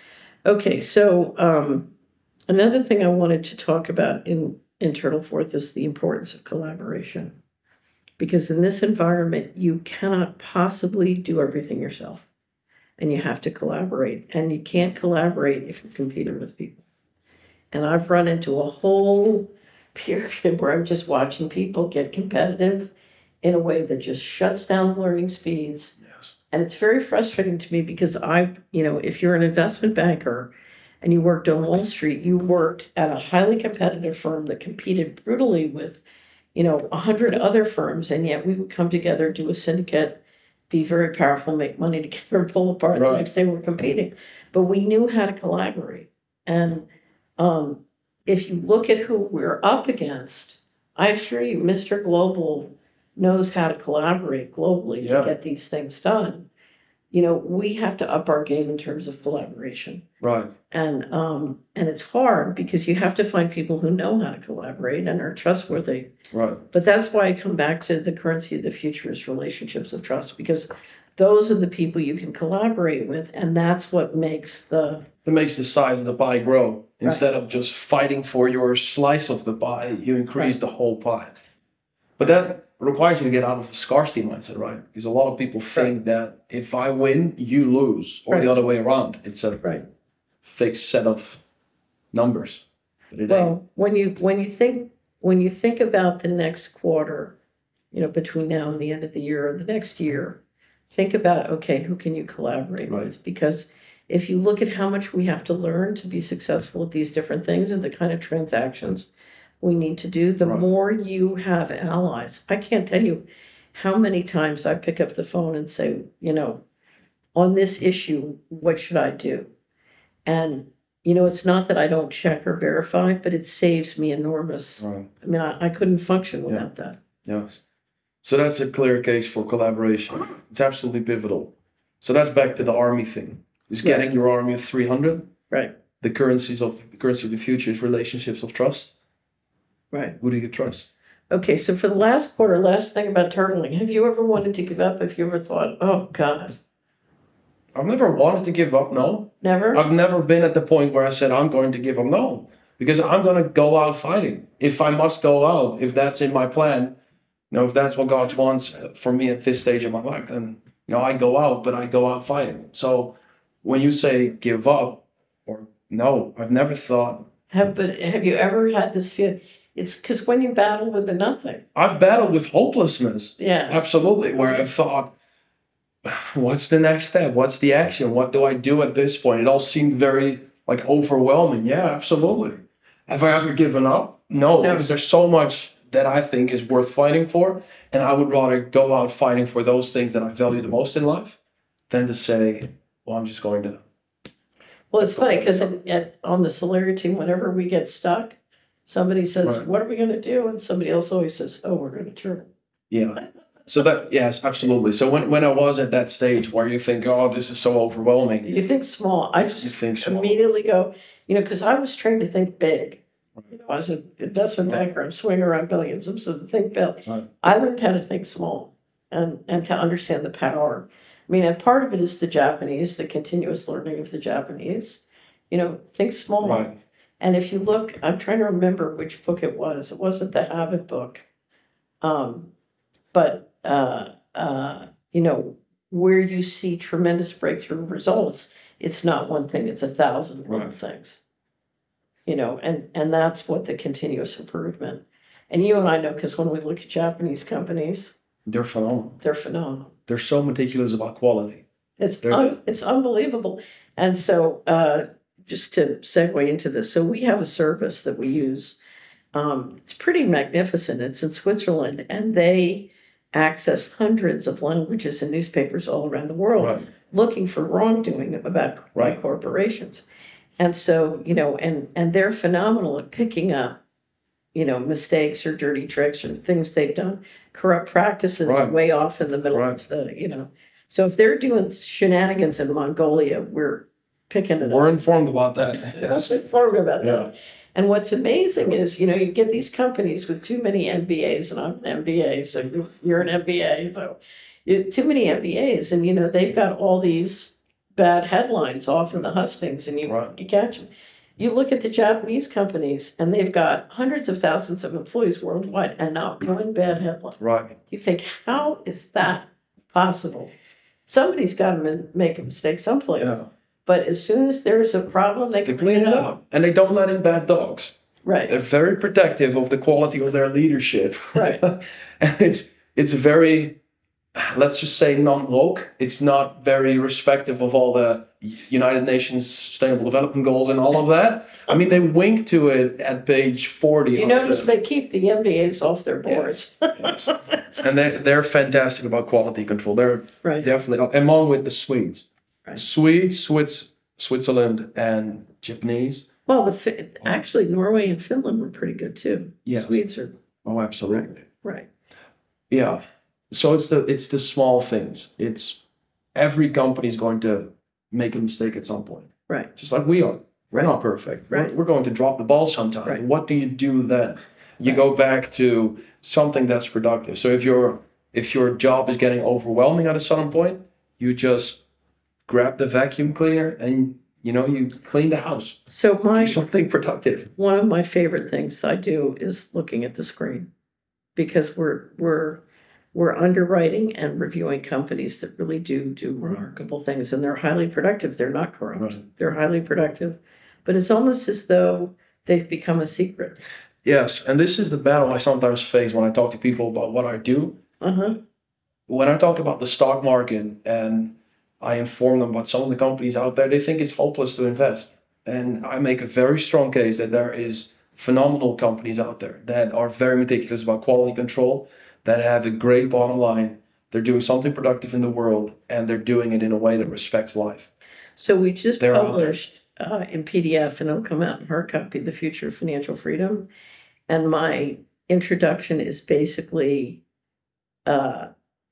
okay, so um, another thing I wanted to talk about in Internal Fourth is the importance of collaboration. Because in this environment, you cannot possibly do everything yourself. And you have to collaborate. And you can't collaborate if you're competing with people. And I've run into a whole period where I'm just watching people get competitive in a way that just shuts down learning speeds. Yes. And it's very frustrating to me because I, you know, if you're an investment banker and you worked on Wall Street, you worked at a highly competitive firm that competed brutally with, you know, a hundred other firms, and yet we would come together, do a syndicate, be very powerful, make money together, pull apart Right. the next day we're competing. But we knew how to collaborate. And um, if you look at who we're up against, I assure you, Mister Global knows how to collaborate globally Yeah. to get these things done. You know, we have to up our game in terms of collaboration. Right. And um, and it's hard because you have to find people who know how to collaborate and are trustworthy. Right. But that's why I come back to the currency of the future is relationships of trust, because those are the people you can collaborate with, and that's what makes the That makes the size of the pie grow. Instead of just fighting for your slice of the pie, you increase the whole pie. But that requires you to get out of a scarcity mindset, right? Because a lot of people think that if I win, you lose, or Right. the other way around. It's a right. fixed set of numbers. But it ain't. Well, when you when you think when you think about the next quarter, you know, between now and the end of the year or the next year, think about, okay, who can you collaborate Right. with? Because if you look at how much we have to learn to be successful at these different things and the kind of transactions we need to do, the Right. more you have allies. I can't tell you how many times I pick up the phone and say, you know, on this issue, what should I do? And, you know, it's not that I don't check or verify, but it saves me enormous. Right. I mean, I, I couldn't function without that. Yes. So that's a clear case for collaboration. It's absolutely pivotal. So that's back to the army thing. Is Yeah. getting your army of three hundred. Right, The currencies of the currency of the future is relationships of trust. right. Who do you trust? Okay, so for the last quarter, last thing about turtling, have you ever wanted to give up? Have you ever thought, oh God, I've never wanted to give up, no. never? I've never been at the point where I said I'm going to give up, no. Because I'm going to go out fighting. If I must go out, if that's in my plan, you know, if that's what God wants for me at this stage of my life, then, you know, I go out, but I go out fighting. So when you say give up, or no, I've never thought. Have, but have you ever had this feel? It's because when you battle with the nothing. I've battled with hopelessness. Yeah. Absolutely. Where I've thought, what's the next step? What's the action? What do I do at this point? It all seemed very like overwhelming. Yeah, absolutely. Have I ever given up? No, No. because there's so much that I think is worth fighting for. And I would rather go out fighting for those things that I value the most in life than to say, well, I'm just going to. Well, it's funny because on the Solera team, whenever we get stuck, somebody says, Right. what are we going to do? And somebody else always says, oh, we're going to turn. Yeah. So that, yes, absolutely. So when, when I was at that stage where you think, oh, this is so overwhelming, You think small. I you just think small. immediately go, you know, because I was trained to think big. You know, I was an investment banker. I'm swinging around billions. I'm so think big. Right. I learned how to think small and, and to understand the power. I mean, and part of it is the Japanese, the continuous learning of the Japanese. You know, think small. Right. And if you look, I'm trying to remember which book it was. It wasn't the Habit book. Um, but, uh, uh, you know, where you see tremendous breakthrough results, it's not one thing, it's a thousand little Right. things. You know, and, and that's what the continuous improvement. And you and I know, because when we look at Japanese companies, They're phenomenal. they're phenomenal. They're so meticulous about quality. It's They're- un, it's unbelievable. And so, uh, just to segue into this, so we have a service that we use. Um, it's pretty magnificent. It's in Switzerland, and they access hundreds of languages and newspapers all around the world Right. looking for wrongdoing about Right. corporations. And so, you know, and and they're phenomenal at picking up, you know, mistakes or dirty tricks or things they've done, corrupt practices Right. way off in the middle Right. of the, you know. So if they're doing shenanigans in Mongolia, we're picking it We're up. informed about that. Yes, Yes. informed about Yeah. that. And what's amazing is, you know, you get these companies with too many M B As, and I'm an M B A, so you- you're an M B A, so you too many M B As, and you know they've got all these bad headlines off in the hustings, and you Right. you catch them. You look at the Japanese companies, and they've got hundreds of thousands of employees worldwide, and not one bad headline. Right. You think, how is that possible? Somebody's got to make a mistake someplace. Yeah. But as soon as there's a problem, they They can clean it up. And they don't let in bad dogs. Right. They're very protective of the quality of their leadership. Right. And it's it's very, let's just say, non-woke. It's not very respective of all the United Nations Sustainable Development Goals and all of that. I mean, they wink to it at page forty. You of notice the- they keep the M B As off their boards. Yes. And they they're fantastic about quality control. They're Right. definitely among with the Swedes. Right. Swedes, Swiss, Switzerland, and Japanese. Well, the Fi- actually Norway and Finland were pretty good too. Yes. Swedes are Oh, absolutely. right. Yeah. So it's the it's the small things. It's every company is going to make a mistake at some point. Right. Just like we are. We're Right. not perfect. We're, Right. we're going to drop the ball sometime. Right. What do you do then? You go back to something that's productive. So if your if your job is getting overwhelming at a certain point, you just grab the vacuum cleaner and you know you clean the house. So my Do something productive. one of my favorite things I do is looking at the screen, because we're we're we're underwriting and reviewing companies that really do do remarkable things, and they're highly productive. They're not corrupt. Right. They're highly productive, but it's almost as though they've become a secret. Yes, and this is the battle I sometimes face when I talk to people about what I do. Uh huh. When I talk about the stock market and I inform them about some of the companies out there, they think it's hopeless to invest. And I make a very strong case that there is phenomenal companies out there that are very meticulous about quality control, that have a great bottom line. They're doing something productive in the world, and they're doing it in a way that respects life. So we just They're out there. published uh, in P D F, and it'll come out in hard copy, The Future of Financial Freedom. And my introduction is basically uh,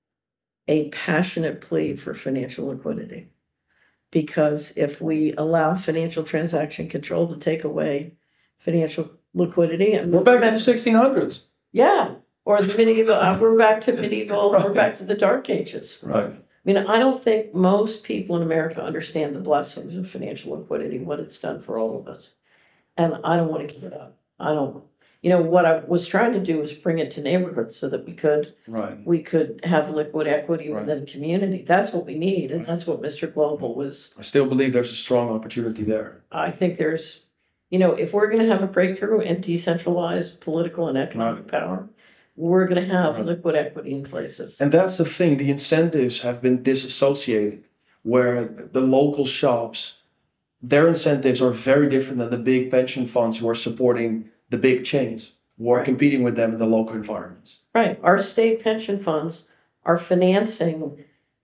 a passionate plea for financial liquidity. Because if we allow financial transaction control to take away financial liquidity, and We're back in the sixteen hundreds. yeah, or the medieval, uh, we're back to medieval, we're back to the Dark Ages. Right. I mean, I don't think most people in America understand the blessings of financial liquidity, what it's done for all of us. And I don't want to give it up. I don't, you know, what I was trying to do was bring it to neighborhoods so that we could, Right. we could have liquid equity Right. within community. That's what we need. And that's what Mister Global was. I still believe there's a strong opportunity there. I think there's, you know, if we're going to have a breakthrough in decentralized political and economic power, we're going to have Right. liquid equity in places. And that's the thing, the incentives have been disassociated, where the local shops, their incentives are very different than the big pension funds who are supporting the big chains, who are Right. competing with them in the local environments. Right. Our state pension funds are financing,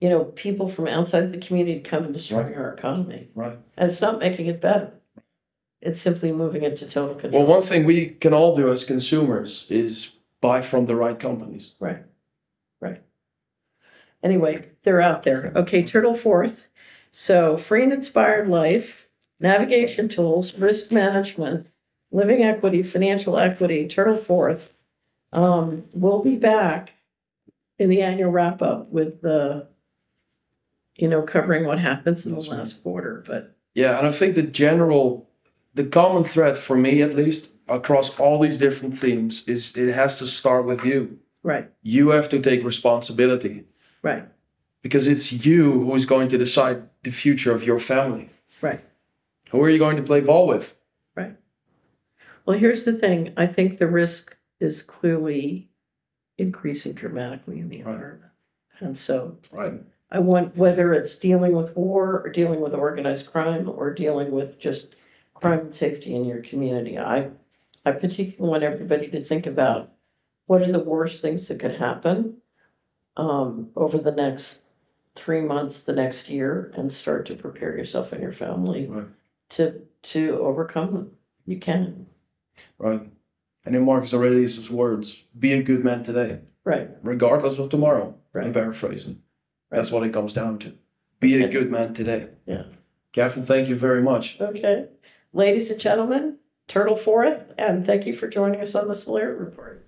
you know, people from outside the community come and destroying our economy. Right. And it's not making it better. It's simply moving it to total control. Well, one thing we can all do as consumers is buy from the right companies. Right. Right. Anyway, they're out there. Okay, Turtle Fourth. So free and inspired life, navigation tools, risk management, living equity, financial equity, Turtle Fourth. Um, we'll be back in the annual wrap up with the, you know, covering what happens in the That's right. last quarter. But Yeah, and I think the general, the common thread for me at least, across all these different themes is it has to start with you. right, You have to take responsibility right, because it's you who is going to decide the future of your family. right. Who are you going to play ball with? Well, here's the thing. I think the risk is clearly increasing dramatically in the Right. environment. And so Right. I want, whether it's dealing with war or dealing with organized crime or dealing with just crime and safety in your community, I, I particularly want everybody to think about what are the worst things that could happen um, over the next three months, the next year, and start to prepare yourself and your family Right. to to overcome them. You can. Right. And in Marcus Aurelius' words, be a good man today, Right. regardless of tomorrow. Right. I'm paraphrasing. Right. That's what it comes down to. Be a Okay. good man today. Yeah. Catherine, thank you very much. Okay. Ladies and gentlemen, Turtle Fourth, and thank you for joining us on the Solera Report.